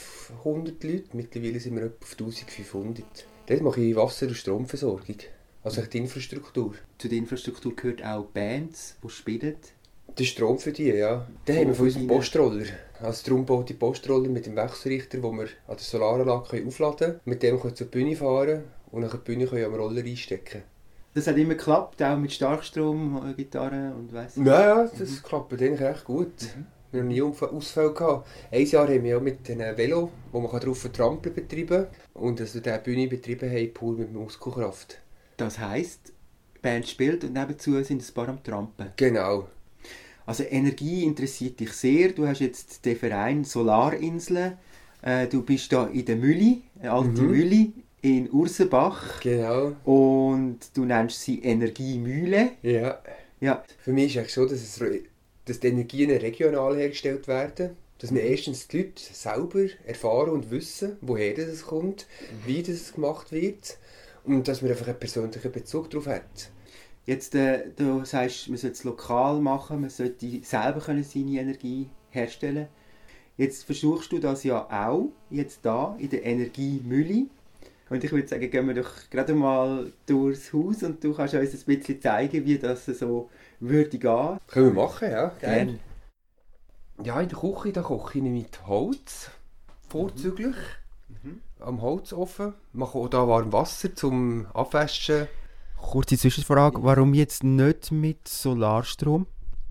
500 Leuten, mittlerweile sind wir etwa auf 1500. Dort mache ich Wasser- und Stromversorgung, also die Infrastruktur. Zu der Infrastruktur gehört auch Bands, die spielen. Der Strom für die, ja. Den haben wir von unserem Postroller. Also darum baut die Postroller mit dem Wechselrichter, den wir an der Solaranlage aufladen können. Mit dem können wir zur Bühne fahren und nach der Bühne können wir am Roller einstecken. Das hat immer geklappt, auch mit Starkstrom, Gitarre und weiss. Ja, das klappt eigentlich recht gut. Wir haben nie Ausfälle gehabt. Ein Jahr haben wir auch mit einem Velo, wo man drauf Trampeln betreiben kann. Und dass wir diese Bühne betrieben haben, pur mit Muskelkraft. Das heisst, die Band spielt und nebenzu sind ein paar am Trampen. Genau. Also Energie interessiert dich sehr. Du hast jetzt den Verein Solarinsel. Du bist da in der Mühle, eine alte Mühle in Ursenbach. Genau. Und du nennst sie Energiemühle. Ja. Für mich ist es so, dass die Energien regional hergestellt werden. Dass wir erstens die Leute selber erfahren und wissen, woher das kommt, wie das gemacht wird. Und dass man einfach einen persönlichen Bezug darauf hat. Jetzt, du sagst, man sollte es lokal machen, man sollte selber seine Energie herstellen. Jetzt versuchst du das ja auch, jetzt da in der Energiemühle. Und ich würde sagen, gehen wir doch gerade mal durchs Haus und du kannst uns ein bisschen zeigen, wie das so würde gehen. Können wir machen, ja. Gerne. Ja, in der Küche, da koche ich mit Holz, vorzüglich, am Holzofen. Mache auch da warm Wasser zum Abwaschen. Kurze Zwischenfrage, warum jetzt nicht mit Solarstrom?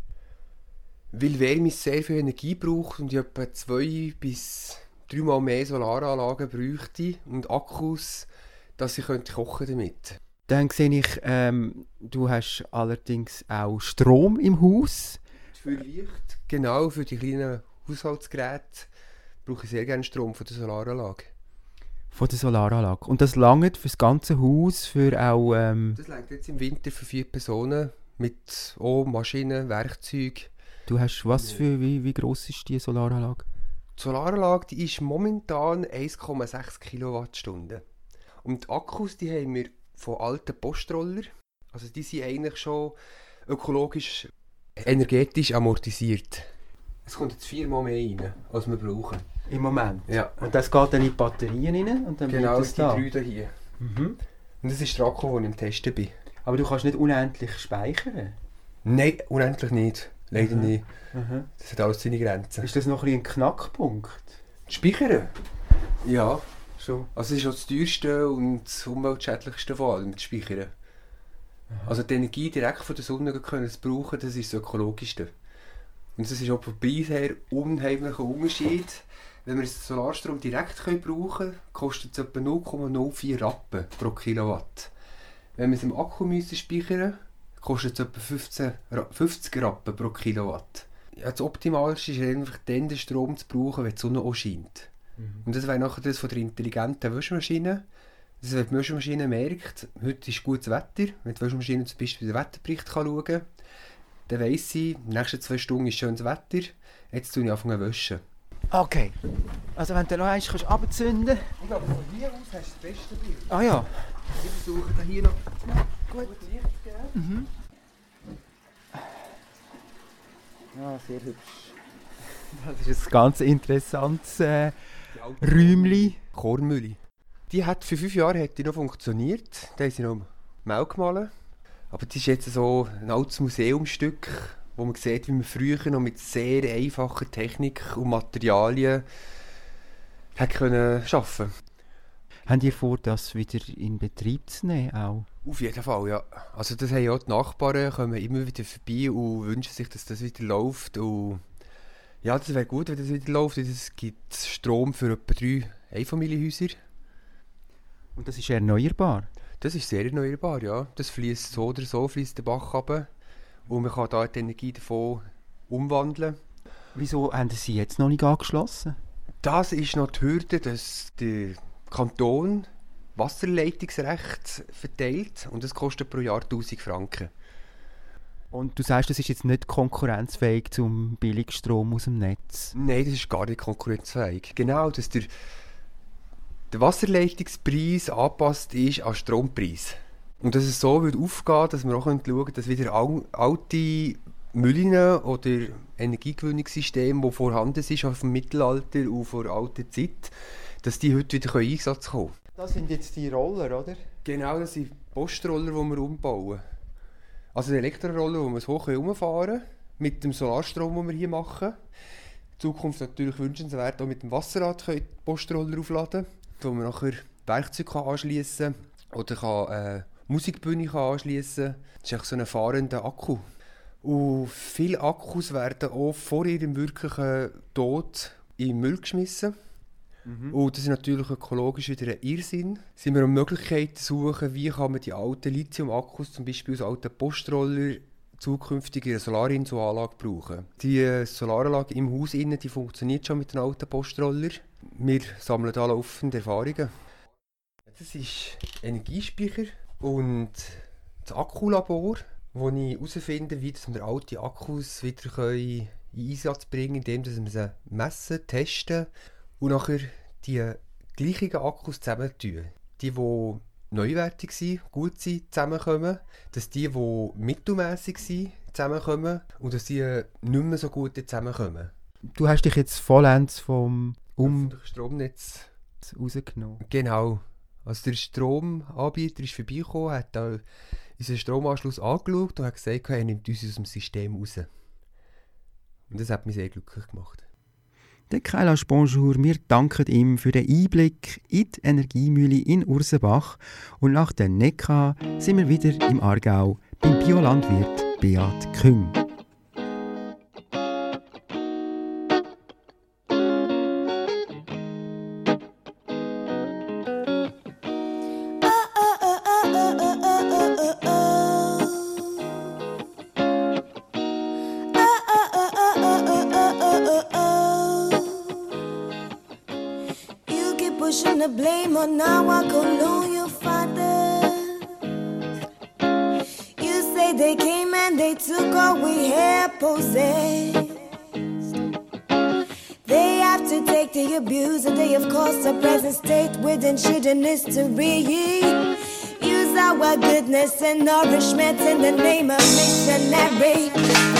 Weil Wärme sehr viel Energie braucht und ich etwa 2 bis 3 Mal mehr Solaranlagen bräuchte und Akkus, dass ich kochen damit. Dann sehe ich, du hast allerdings auch Strom im Haus. Für Licht? Genau, für die kleinen Haushaltsgeräte brauche ich sehr gerne Strom von der Solaranlage. Von der Solaranlage. Und das langt für das ganze Haus, für auch... Das langt jetzt im Winter für 4 Personen mit Maschinen, Werkzeug. Du hast was für, wie gross ist die Solaranlage? Die Solaranlage die ist momentan 1,6 Kilowattstunden. Und die Akkus die haben wir von alten Postroller. Also die sind eigentlich schon ökologisch, energetisch amortisiert. Es kommt jetzt 4-mal mehr rein, als wir brauchen. Im Moment? Ja. Und das geht dann in die Batterien rein? Und dann genau, das da? Die 3 hier. Und das ist der Akku, den ich im Testen bin. Aber du kannst nicht unendlich speichern? Nein, unendlich nicht. Leider nicht. Das hat alles seine Grenzen. Ist das noch ein Knackpunkt? Das Speichern? Ja, schon. Also es ist auch das teuerste und das umweltschädlichste von allem, das Speichern. Also die Energie direkt von der Sonne zu brauchen, das ist das ökologischste. Und das ist auch vom Preis her unheimlicher Unterschied. Wenn wir den Solarstrom direkt brauchen können, kostet es etwa 0,04 Rappen pro Kilowatt. Wenn wir es im Akku speichern müssen, kostet es etwa 50 Rappen pro Kilowatt. Ja, das Optimalste ist einfach dann, den Strom zu brauchen, wenn die Sonne auch scheint. Und das wäre nachher das von der intelligenten Wäschmaschine. Also wenn die Wäschmaschine merkt, heute ist gutes Wetter, wenn die Wäschmaschine zum Beispiel den Wetterbericht schauen kann, dann weiss sie, in den nächsten 2 Stunden ist schönes Wetter, jetzt tue ich anfangen zu waschen. Okay. Also wenn du noch eins runterzünden kannst. Ich glaube, von hier aus hast du das beste Bild. Ah ja. Ich versuche da hier noch gut Licht zu geben. Mhm. Ja, sehr hübsch. Das ist ein ganz interessantes Räumchen. Kornmühle. Die hat für 5 Jahre hat die noch funktioniert. Da haben sie noch Mehl gemahlen. Aber das ist jetzt so ein altes Museumsstück, wo man sieht, wie man früher noch mit sehr einfacher Technik und Materialien hat können arbeiten. Habt ihr vor, das wieder in Betrieb zu nehmen? Auch? Auf jeden Fall, ja. Also das haben ja die Nachbarn, kommen immer wieder vorbei und wünschen sich, dass das wieder läuft. Und ja, das wäre gut, wenn das wieder läuft. Es gibt Strom für etwa 3 Einfamilienhäuser. Und das ist erneuerbar? Das ist sehr erneuerbar, ja. Das fließt so oder so, fließt der Bach runter. Und man kann da die Energie davon umwandeln. Wieso haben Sie jetzt noch nicht angeschlossen? Das ist noch die Hürde, dass der Kanton Wasserleitungsrecht verteilt und das kostet pro Jahr 1000 Franken. Und du sagst, das ist jetzt nicht konkurrenzfähig zum Billigstrom aus dem Netz? Nein, das ist gar nicht konkurrenzfähig. Genau, dass der Wasserleitungspreis angepasst ist an den Strompreis. Und dass es so wird aufgehen, dass wir auch schauen können, dass wieder alte Mühlen oder Energiegewinnungssysteme, die vorhanden sind auf dem Mittelalter und vor alter Zeit, dass die heute wieder in Einsatz kommen können. Das sind jetzt die Roller, oder? Genau, das sind Postroller, die wir umbauen. Also die Elektroroller, die wir so herumfahren können, mit dem Solarstrom, den wir hier machen. In Zukunft natürlich wünschenswert auch mit dem Wasserrad können die Postroller aufladen, wo man nachher Werkzeuge anschliessen kann oder kann, Musikbühne anschliessen kann. Das ist echt so ein fahrender Akku. Und viele Akkus werden auch vor ihrem wirklichen Tod in den Müll geschmissen. Und das ist natürlich ökologisch wieder ein Irrsinn. Sind wir eine Möglichkeit zu suchen, wie kann man die alten Lithium-Akkus, zum Beispiel aus alten Postroller, zukünftig in einer Solarinselanlage brauchen. Die Solaranlage im Haus innen, die funktioniert schon mit den alten Postroller. Wir sammeln da laufend Erfahrungen. Das ist Energiespeicher und das Akkulabor, wo ich herausfinde, wie wir alte Akkus wieder in Einsatz bringen können, indem wir sie messen, testen und nachher die gleichen Akkus zusammentun. Die neuwertig sind, gut sind, zusammenkommen, dass die mittelmässig sind, zusammenkommen und dass die nicht mehr so gut zusammenkommen. Du hast dich jetzt vollends vom Stromnetz rausgenommen. Genau. Also der Stromanbieter ist vorbeigekommen, hat da unseren Stromanschluss angeschaut und hat gesagt, er nimmt uns aus dem System raus. Und das hat mich sehr glücklich gemacht. Der Kailash Bonjour, wir danken ihm für den Einblick in die Energiemühle in Ursenbach. Und nach der Nekka sind wir wieder im Aargau beim Biolandwirt Beat Küng. The blame on our colonial fathers. You say they came and they took all we had possessed. They have to take the abuse and they have caused the present state with ancient history. Use our goodness and nourishment in the name of missionary.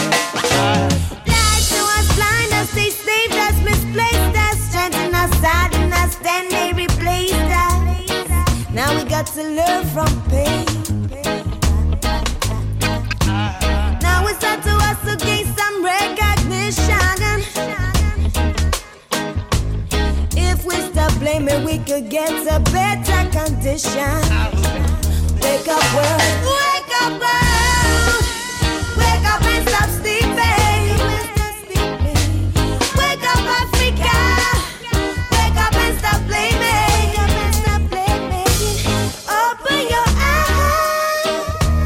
Lies to us, blind us, they saved us, misplaced us, strengthened us, saddened us, then they replaced us. Now we got to learn from pain. Now it's up to us to gain some recognition. If we stop blaming, we could get a better condition. Wake up world, wake up world, wake up and stop sleeping. Wake up Africa, wake up and stop blaming. Open your eyes,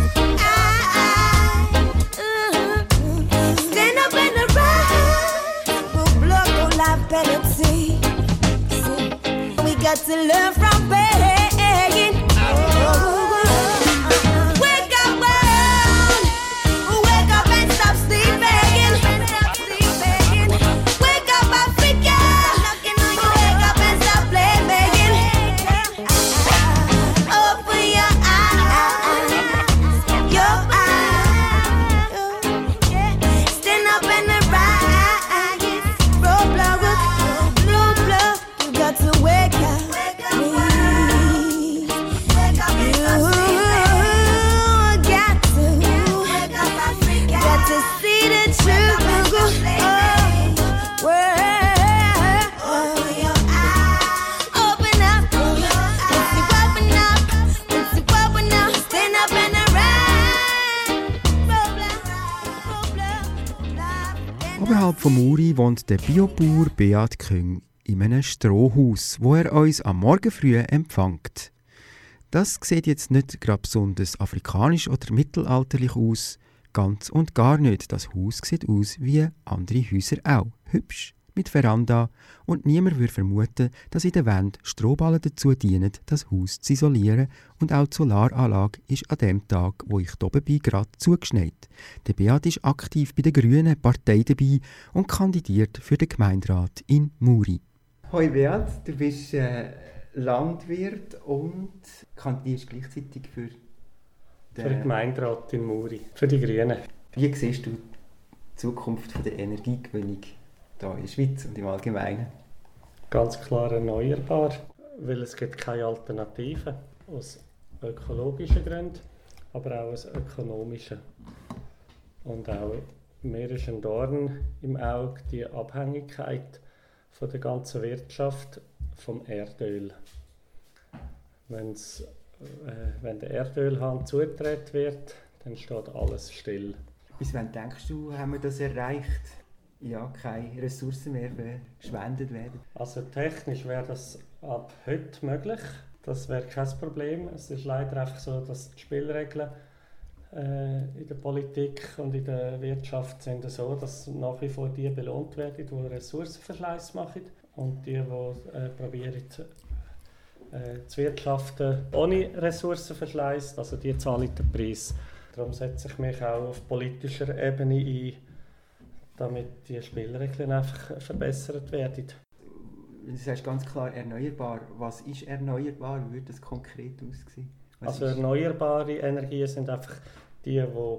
stand up and arise. We'll block all our penalty. We got to learn from pain. Wake up world, wake up and stop sleeping. Wake up Africa. Oberhalb von Muri wohnt der Biobauer Beat Küng in einem Strohhaus, wo er uns am Morgen früh empfängt. Das sieht jetzt nicht gerade besonders afrikanisch oder mittelalterlich aus. Ganz und gar nicht. Das Haus sieht aus wie andere Häuser auch. Hübsch, mit Veranda. Und niemand würde vermuten, dass in der Wand Strohballen dazu dienen, das Haus zu isolieren. Und auch die Solaranlage ist an dem Tag, wo ich hier bin, gerade zugeschneit. Der Beat ist aktiv bei der Grünen Partei dabei und kandidiert für den Gemeinderat in Muri. Hoi Beat, du bist Landwirt und kandidierst gleichzeitig für den Gemeinderat in Muri, für die Grünen. Wie siehst du die Zukunft der Energiegewinnung hier in der Schweiz und im Allgemeinen? Ganz klar erneuerbar, weil es gibt keine Alternativen. Aus ökologischen Gründen, aber auch aus ökonomischen. Und auch mir ist ein Dorn im Auge die Abhängigkeit von der ganzen Wirtschaft vom Erdöl. Wenn der Erdölhahn zugedreht wird, dann steht alles still. Bis wann denkst du, haben wir das erreicht? Ja, keine Ressourcen mehr verschwendet werden? Also technisch wäre das ab heute möglich. Das wäre kein Problem. Es ist leider einfach so, dass die Spielregeln in der Politik und in der Wirtschaft sind so, dass nach wie vor die belohnt werden, die Ressourcenverschleiß machen, und die probieren zu wirtschaften ohne Ressourcenverschleiß, also die zahlen den Preis. Darum setze ich mich auch auf politischer Ebene ein, damit die Spielregeln einfach verbessert werden. Du sagst ganz klar erneuerbar. Was ist erneuerbar? Wie würde das konkret aussehen? Also erneuerbare Energien sind einfach die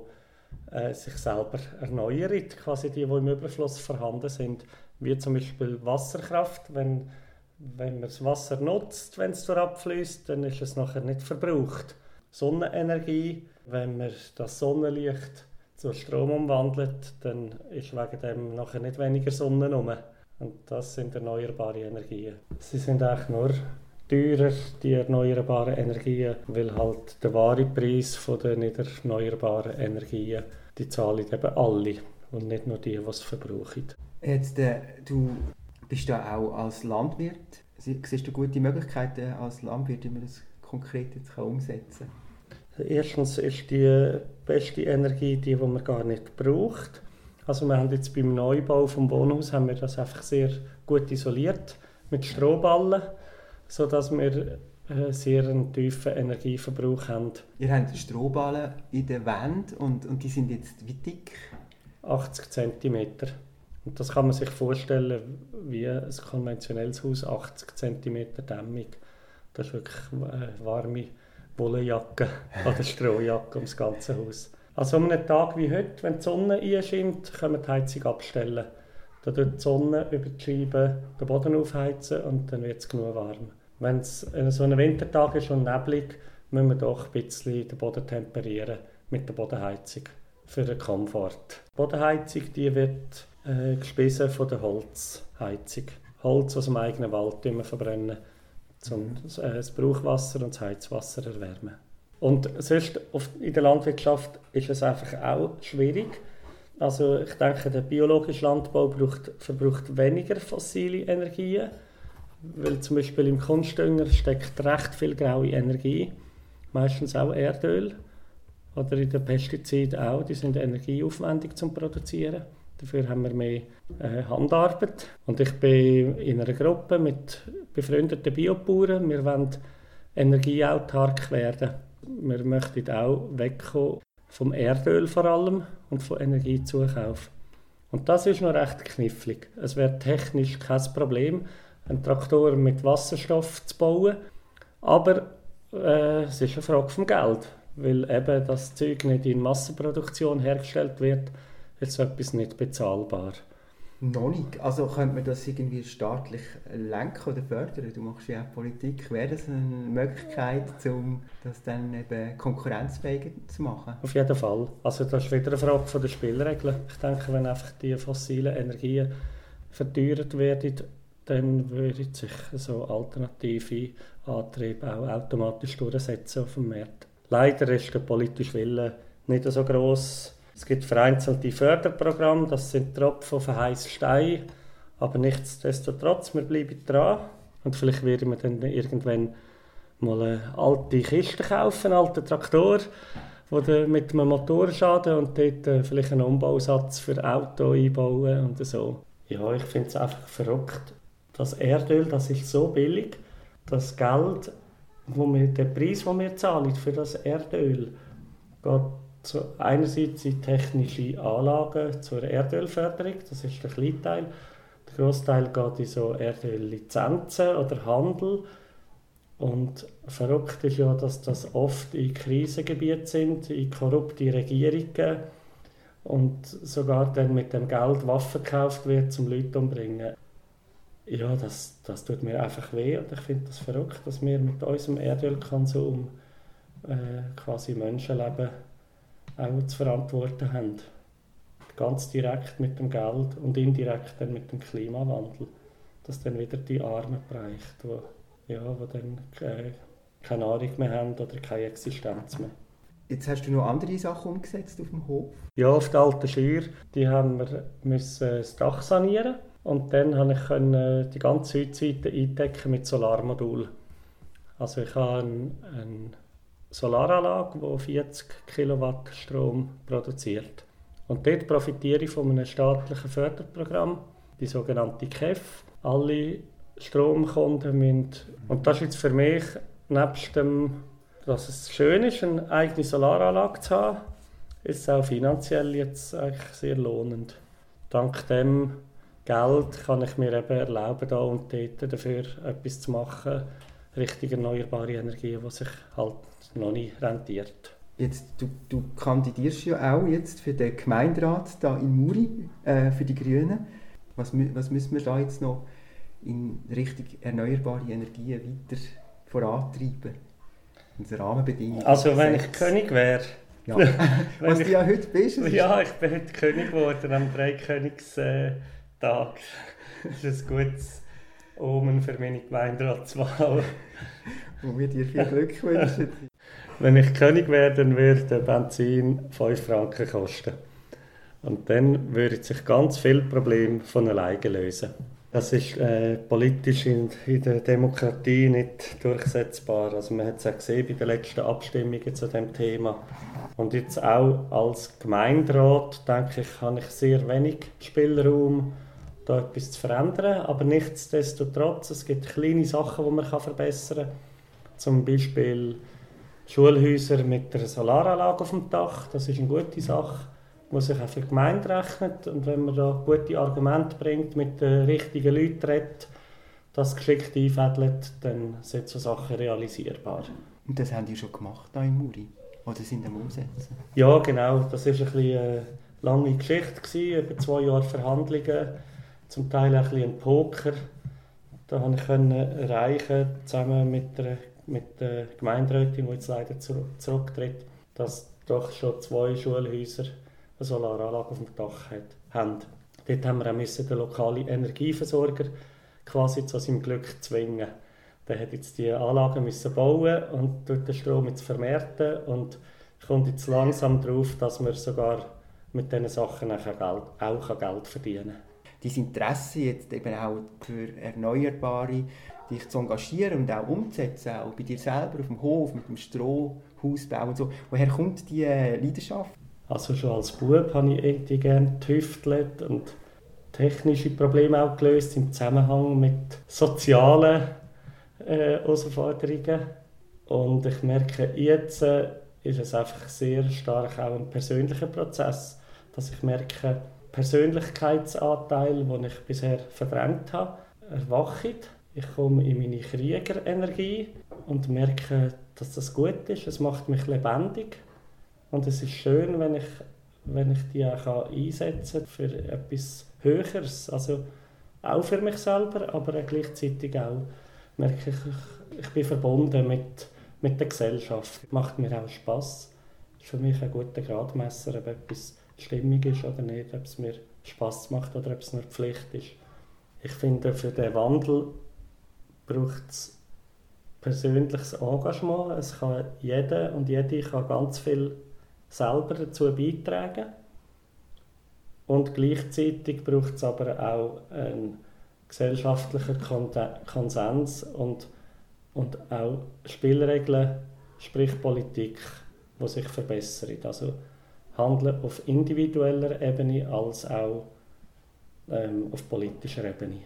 sich selber erneuern, quasi die im Überfluss vorhanden sind. Wie zum Beispiel Wasserkraft. Wenn man das Wasser nutzt, wenn es abfließt, dann ist es nachher nicht verbraucht. Sonnenenergie, wenn man das Sonnenlicht zu Strom umwandelt, dann ist wegen dem nachher nicht weniger Sonne rum. Und das sind erneuerbare Energien. Sie sind eigentlich nur teurer, die erneuerbaren Energien, weil halt der wahre Preis der nicht erneuerbaren Energien, die zahlen eben alle und nicht nur die es verbrauchen. Jetzt, du bist da auch als Landwirt. Siehst du gute Möglichkeiten als Landwirt, wie man das konkret jetzt umsetzen kann? Erstens ist die beste Energie die man gar nicht braucht. Also wir haben jetzt beim Neubau vom Wohnhaus haben wir das einfach sehr gut isoliert mit Strohballen, sodass wir sehr einen tiefen Energieverbrauch haben. Ihr habt Strohballen in der Wand und die sind jetzt wie dick? 80 cm. Und das kann man sich vorstellen wie ein konventionelles Haus, 80 cm Dämmung. Das ist wirklich eine warme Wollenjacke oder Strohjacke ums ganze Haus. Also an einem Tag wie heute, wenn die Sonne einscheint, können wir die Heizung abstellen. Dann tut die Sonne über die Scheibe den Boden aufheizen und dann wird es genug warm. Wenn es so ein Wintertag ist und neblig, müssen wir doch ein bisschen den Boden temperieren mit der Bodenheizung für den Komfort. Die Bodenheizung die wird gespeisen von der Holzheizung. Holz aus dem eigenen Wald verbrennen, um das Brauchwasser und das Heizwasser zu erwärmen. Und sonst in der Landwirtschaft ist es einfach auch schwierig. Also ich denke, der biologische Landbau verbraucht weniger fossile Energien, weil zum Beispiel im Kunstdünger steckt recht viel graue Energie, meistens auch Erdöl. Oder in den Pestiziden auch, die sind energieaufwendig zum Produzieren. Dafür haben wir mehr Handarbeit. Und ich bin in einer Gruppe mit befreundeten Biobauern. Wir wollen energieautark werden. Wir möchten auch wegkommen vom Erdöl vor allem und von Energiezukauf. Und das ist noch recht knifflig. Es wäre technisch kein Problem, einen Traktor mit Wasserstoff zu bauen. Aber es ist eine Frage vom Geld. Weil eben das Zeug nicht in Massenproduktion hergestellt wird, ist etwas nicht bezahlbar. Noch nicht. Also könnte man das irgendwie staatlich lenken oder fördern? Du machst ja auch Politik. Wäre das eine Möglichkeit, um das dann eben konkurrenzfähiger zu machen? Auf jeden Fall. Also das ist wieder eine Frage von der Spielregeln. Ich denke, wenn einfach die fossilen Energien verteuert werden, dann würden sich so alternative Antriebe auch automatisch durchsetzen auf dem Markt. Leider ist der politische Wille nicht so gross, Es gibt vereinzelte Förderprogramme, das sind Tropfen auf einen heissen Stein, aber nichtsdestotrotz, wir bleiben dran. Und vielleicht werden wir dann irgendwann mal eine alte Kiste kaufen, einen alten Traktor, der mit einem Motorschaden und dort vielleicht einen Umbausatz für Auto einbauen und so. Ja, ich finde es einfach verrückt. Das Erdöl, das ist so billig, das Geld, der Preis, den wir zahlen für das Erdöl, geht einerseits in technische Anlagen zur Erdölförderung, das ist der kleine Teil. Der grosse Teil geht in so Erdöllizenzen oder Handel. Und verrückt ist ja, dass das oft in Krisengebieten sind, in korrupte Regierungen und sogar dann mit dem Geld Waffen gekauft wird, um Leute umzubringen. Ja, das tut mir einfach weh und ich finde das verrückt, dass wir mit unserem Erdölkonsum quasi Menschenleben auch zu verantworten haben. Ganz direkt mit dem Geld und indirekt dann mit dem Klimawandel, dass dann wieder die Armen bereicht, die dann keine Nahrung mehr haben oder keine Existenz mehr. Jetzt hast du noch andere Sachen umgesetzt auf dem Hof? Ja, auf der alten Scheuer, die haben wir das Dach sanieren und dann konnte ich die ganze Südseite eindecken mit Solarmodul. Also ich habe eine Solaranlage, die 40 Kilowatt Strom produziert. Und dort profitiere ich von einem staatlichen Förderprogramm, die sogenannte KEF. Alle Stromkunden müssen, und das ist jetzt für mich, nebst dem, dass es schön ist, eine eigene Solaranlage zu haben, ist es auch finanziell jetzt eigentlich sehr lohnend. Dank dem Geld kann ich mir eben erlauben, da und dort dafür etwas zu machen, richtig erneuerbare Energie, die sich halt noch nicht rentiert. Jetzt, du kandidierst ja auch jetzt für den Gemeinderat da in Muri, für die Grünen. Was müssen wir da jetzt noch in Richtung erneuerbare Energien weiter vorantreiben? Unsere Rahmenbedingungen. Also wenn ich König wäre. Ja. Was du ja heute bist. Ja, ich bin heute König geworden am Dreikönigstag. Das ist ein gutes Omen für meine Gemeinderatswahl. Wo wir dir viel Glück wünschen. Wenn ich König wäre, dann würde der Benzin 5 Franken kosten. Und dann würden sich ganz viele Probleme von alleine lösen. Das ist politisch in der Demokratie nicht durchsetzbar. Also man hat es auch gesehen bei den letzten Abstimmungen zu diesem Thema. Und jetzt auch als Gemeinderat, denke ich, habe ich sehr wenig Spielraum, da etwas zu verändern. Aber nichtsdestotrotz, es gibt kleine Sachen, die man verbessern kann. Zum Beispiel Schulhäuser mit einer Solaranlage auf dem Dach. Das ist eine gute Sache, die sich auch für die Gemeinde rechnet. Und wenn man da gute Argumente bringt, mit den richtigen Leuten redet, das geschickt einfädelt, dann sind so Sachen realisierbar. Und das haben die schon gemacht hier in Muri? Oder sind am Umsetzen? Ja, genau. Das war eine lange Geschichte, über 2 Jahre Verhandlungen, zum Teil auch ein Poker. Da konnte ich erreichen, zusammen mit der Gemeinderätin, die jetzt leider zurücktritt, dass doch schon 2 Schulhäuser eine Solaranlage auf dem Dach haben. Dort haben wir auch den lokalen Energieversorger quasi zu seinem Glück zwingen. Der hat jetzt die Anlagen bauen und den Strom jetzt vermehrten und kommt jetzt langsam darauf, dass man sogar mit diesen Sachen auch Geld verdienen kann. Dein Interesse jetzt eben auch für Erneuerbare, dich zu engagieren und auch umzusetzen, auch bei dir selber auf dem Hof, mit dem Strohhausbau und so. Woher kommt diese Leidenschaft? Also schon als Bub habe ich irgendwie gerne getüftelt und technische Probleme auch gelöst im Zusammenhang mit sozialen Herausforderungen. Und ich merke, jetzt ist es einfach sehr stark auch ein persönlicher Prozess, dass ich merke, Persönlichkeitsanteile, die ich bisher verdrängt habe, erwachen. Ich komme in meine Kriegerenergie und merke, dass das gut ist. Es macht mich lebendig. Und es ist schön, wenn ich die auch einsetzen kann für etwas Höheres. Also auch für mich selber, aber gleichzeitig auch merke ich bin verbunden mit der Gesellschaft. Macht mir auch Spass. Ist für mich ein guter Gradmesser, ob etwas stimmig ist oder nicht, ob es mir Spass macht oder ob es nur Pflicht ist. Ich finde, für den Wandel braucht es persönliches Engagement. Es kann jeder und jede kann ganz viel selber dazu beitragen. Und gleichzeitig braucht es aber auch einen gesellschaftlichen Konsens und auch Spielregeln, sprich Politik, die sich verbessern. Also handeln auf individueller Ebene als auch auf politischer Ebene.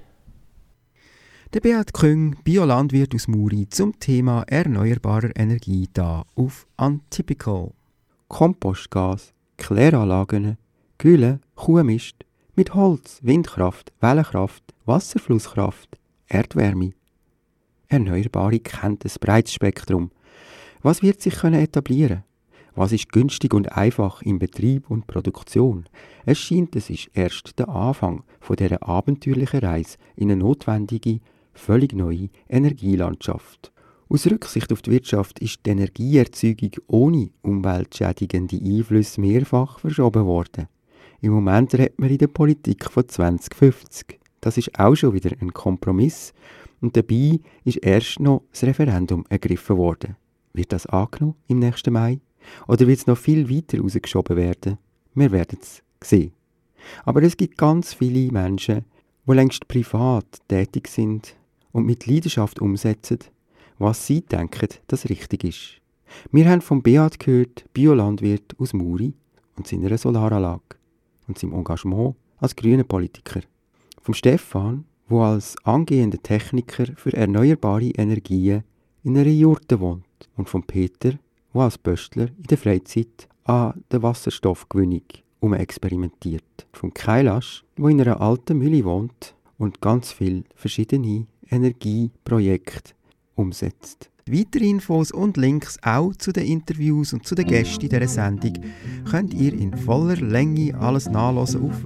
Der Beat Küng, Biolandwirt aus Muri, zum Thema erneuerbarer Energie da auf Untypical. Kompostgas, Kläranlagen, Gülle, Kuhmist, mit Holz, Windkraft, Wellenkraft, Wasserflusskraft, Erdwärme. Erneuerbare kennt ein breites Spektrum. Was wird sich etablieren? Was ist günstig und einfach im Betrieb und Produktion? Es scheint, es ist erst der Anfang von dieser abenteuerlichen Reise in eine notwendige, völlig neue Energielandschaft. Aus Rücksicht auf die Wirtschaft ist die Energieerzeugung ohne umweltschädigende Einflüsse mehrfach verschoben worden. Im Moment redet man in der Politik von 2050. Das ist auch schon wieder ein Kompromiss und dabei ist erst noch das Referendum ergriffen worden. Wird das angenommen im nächsten Mai? Oder wird es noch viel weiter rausgeschoben werden? Wir werden es sehen. Aber es gibt ganz viele Menschen, die längst privat tätig sind und mit Leidenschaft umsetzen, was sie denken, das richtig ist. Wir haben von Beat gehört, Biolandwirt aus Muri und seiner Solaranlage und seinem Engagement als grüner Politiker. Vom Stefan, der als angehender Techniker für erneuerbare Energien in einer Jurte wohnt. Und von Peter, der als Böstler in der Freizeit an der Wasserstoffgewinnung experimentiert. Vom Kailash, der in einer alten Mühle wohnt und ganz viele verschiedene Energieprojekte umsetzt. Weitere Infos und Links auch zu den Interviews und zu den Gästen in dieser Sendung könnt ihr in voller Länge alles nachlesen auf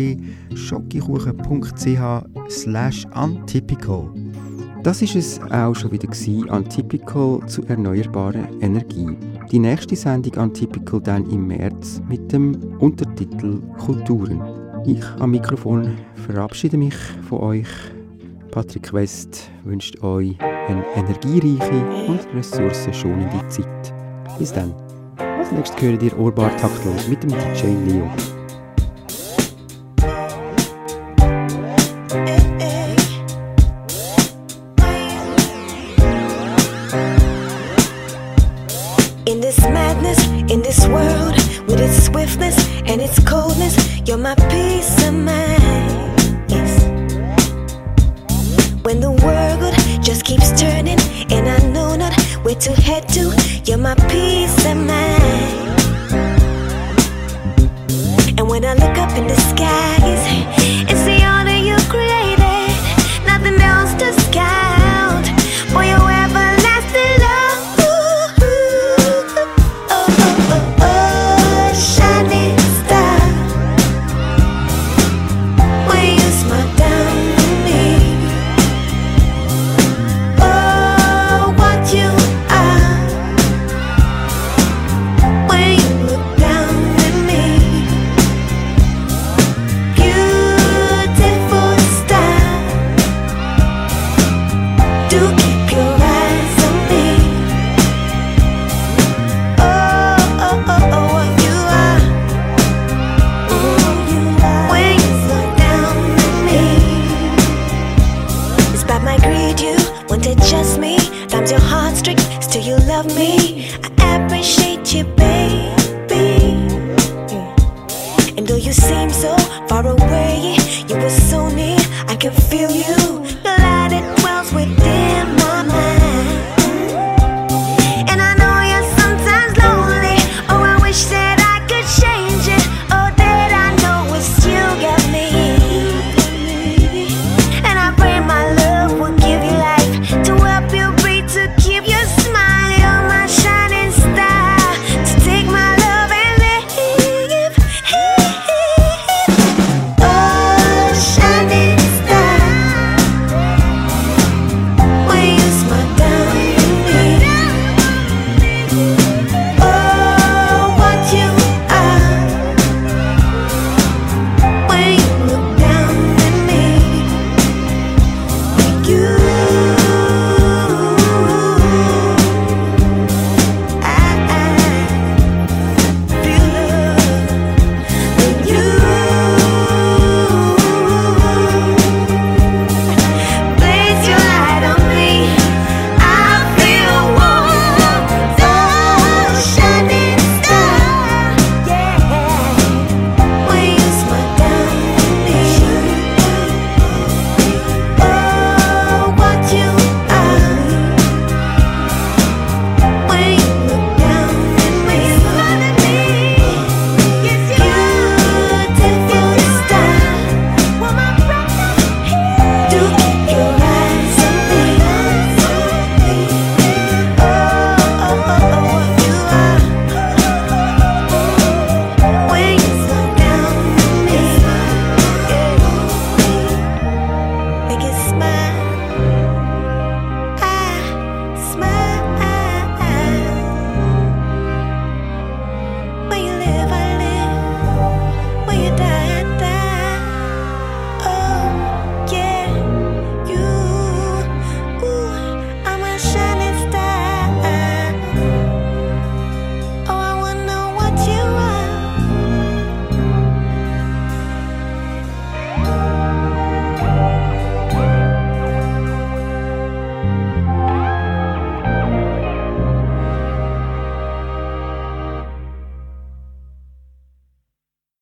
www.schokikuchen.ch/untypical. Das ist es auch schon wieder gewesen, Untypical zu erneuerbarer Energie. Die nächste Sendung Untypical dann im März mit dem Untertitel Kulturen. Ich am Mikrofon verabschiede mich von euch. Patrick West wünscht euch eine energiereiche und ressourcenschonende Zeit. Bis dann. Als nächstes hören ihr Ohrbar taktlos mit dem DJ Leo. In this madness, in this world, with its swiftness and its coldness, you're my peace of mind. Yes. When the world just keeps turning and I know not where to head to, you're my peace of mind. And when I look up in the skies, it's the honor you created, nothing else to count for your everlasting love. Shining star, when you smile down on me. Oh, what you are, when you look down at me. Beautiful star, do keep your eyes on me. Oh, oh, oh, oh, what you are, when you look down at me. Despite my greed, you wanted just me. Times your heartstrings, still you love me. I appreciate you, baby. And though you seem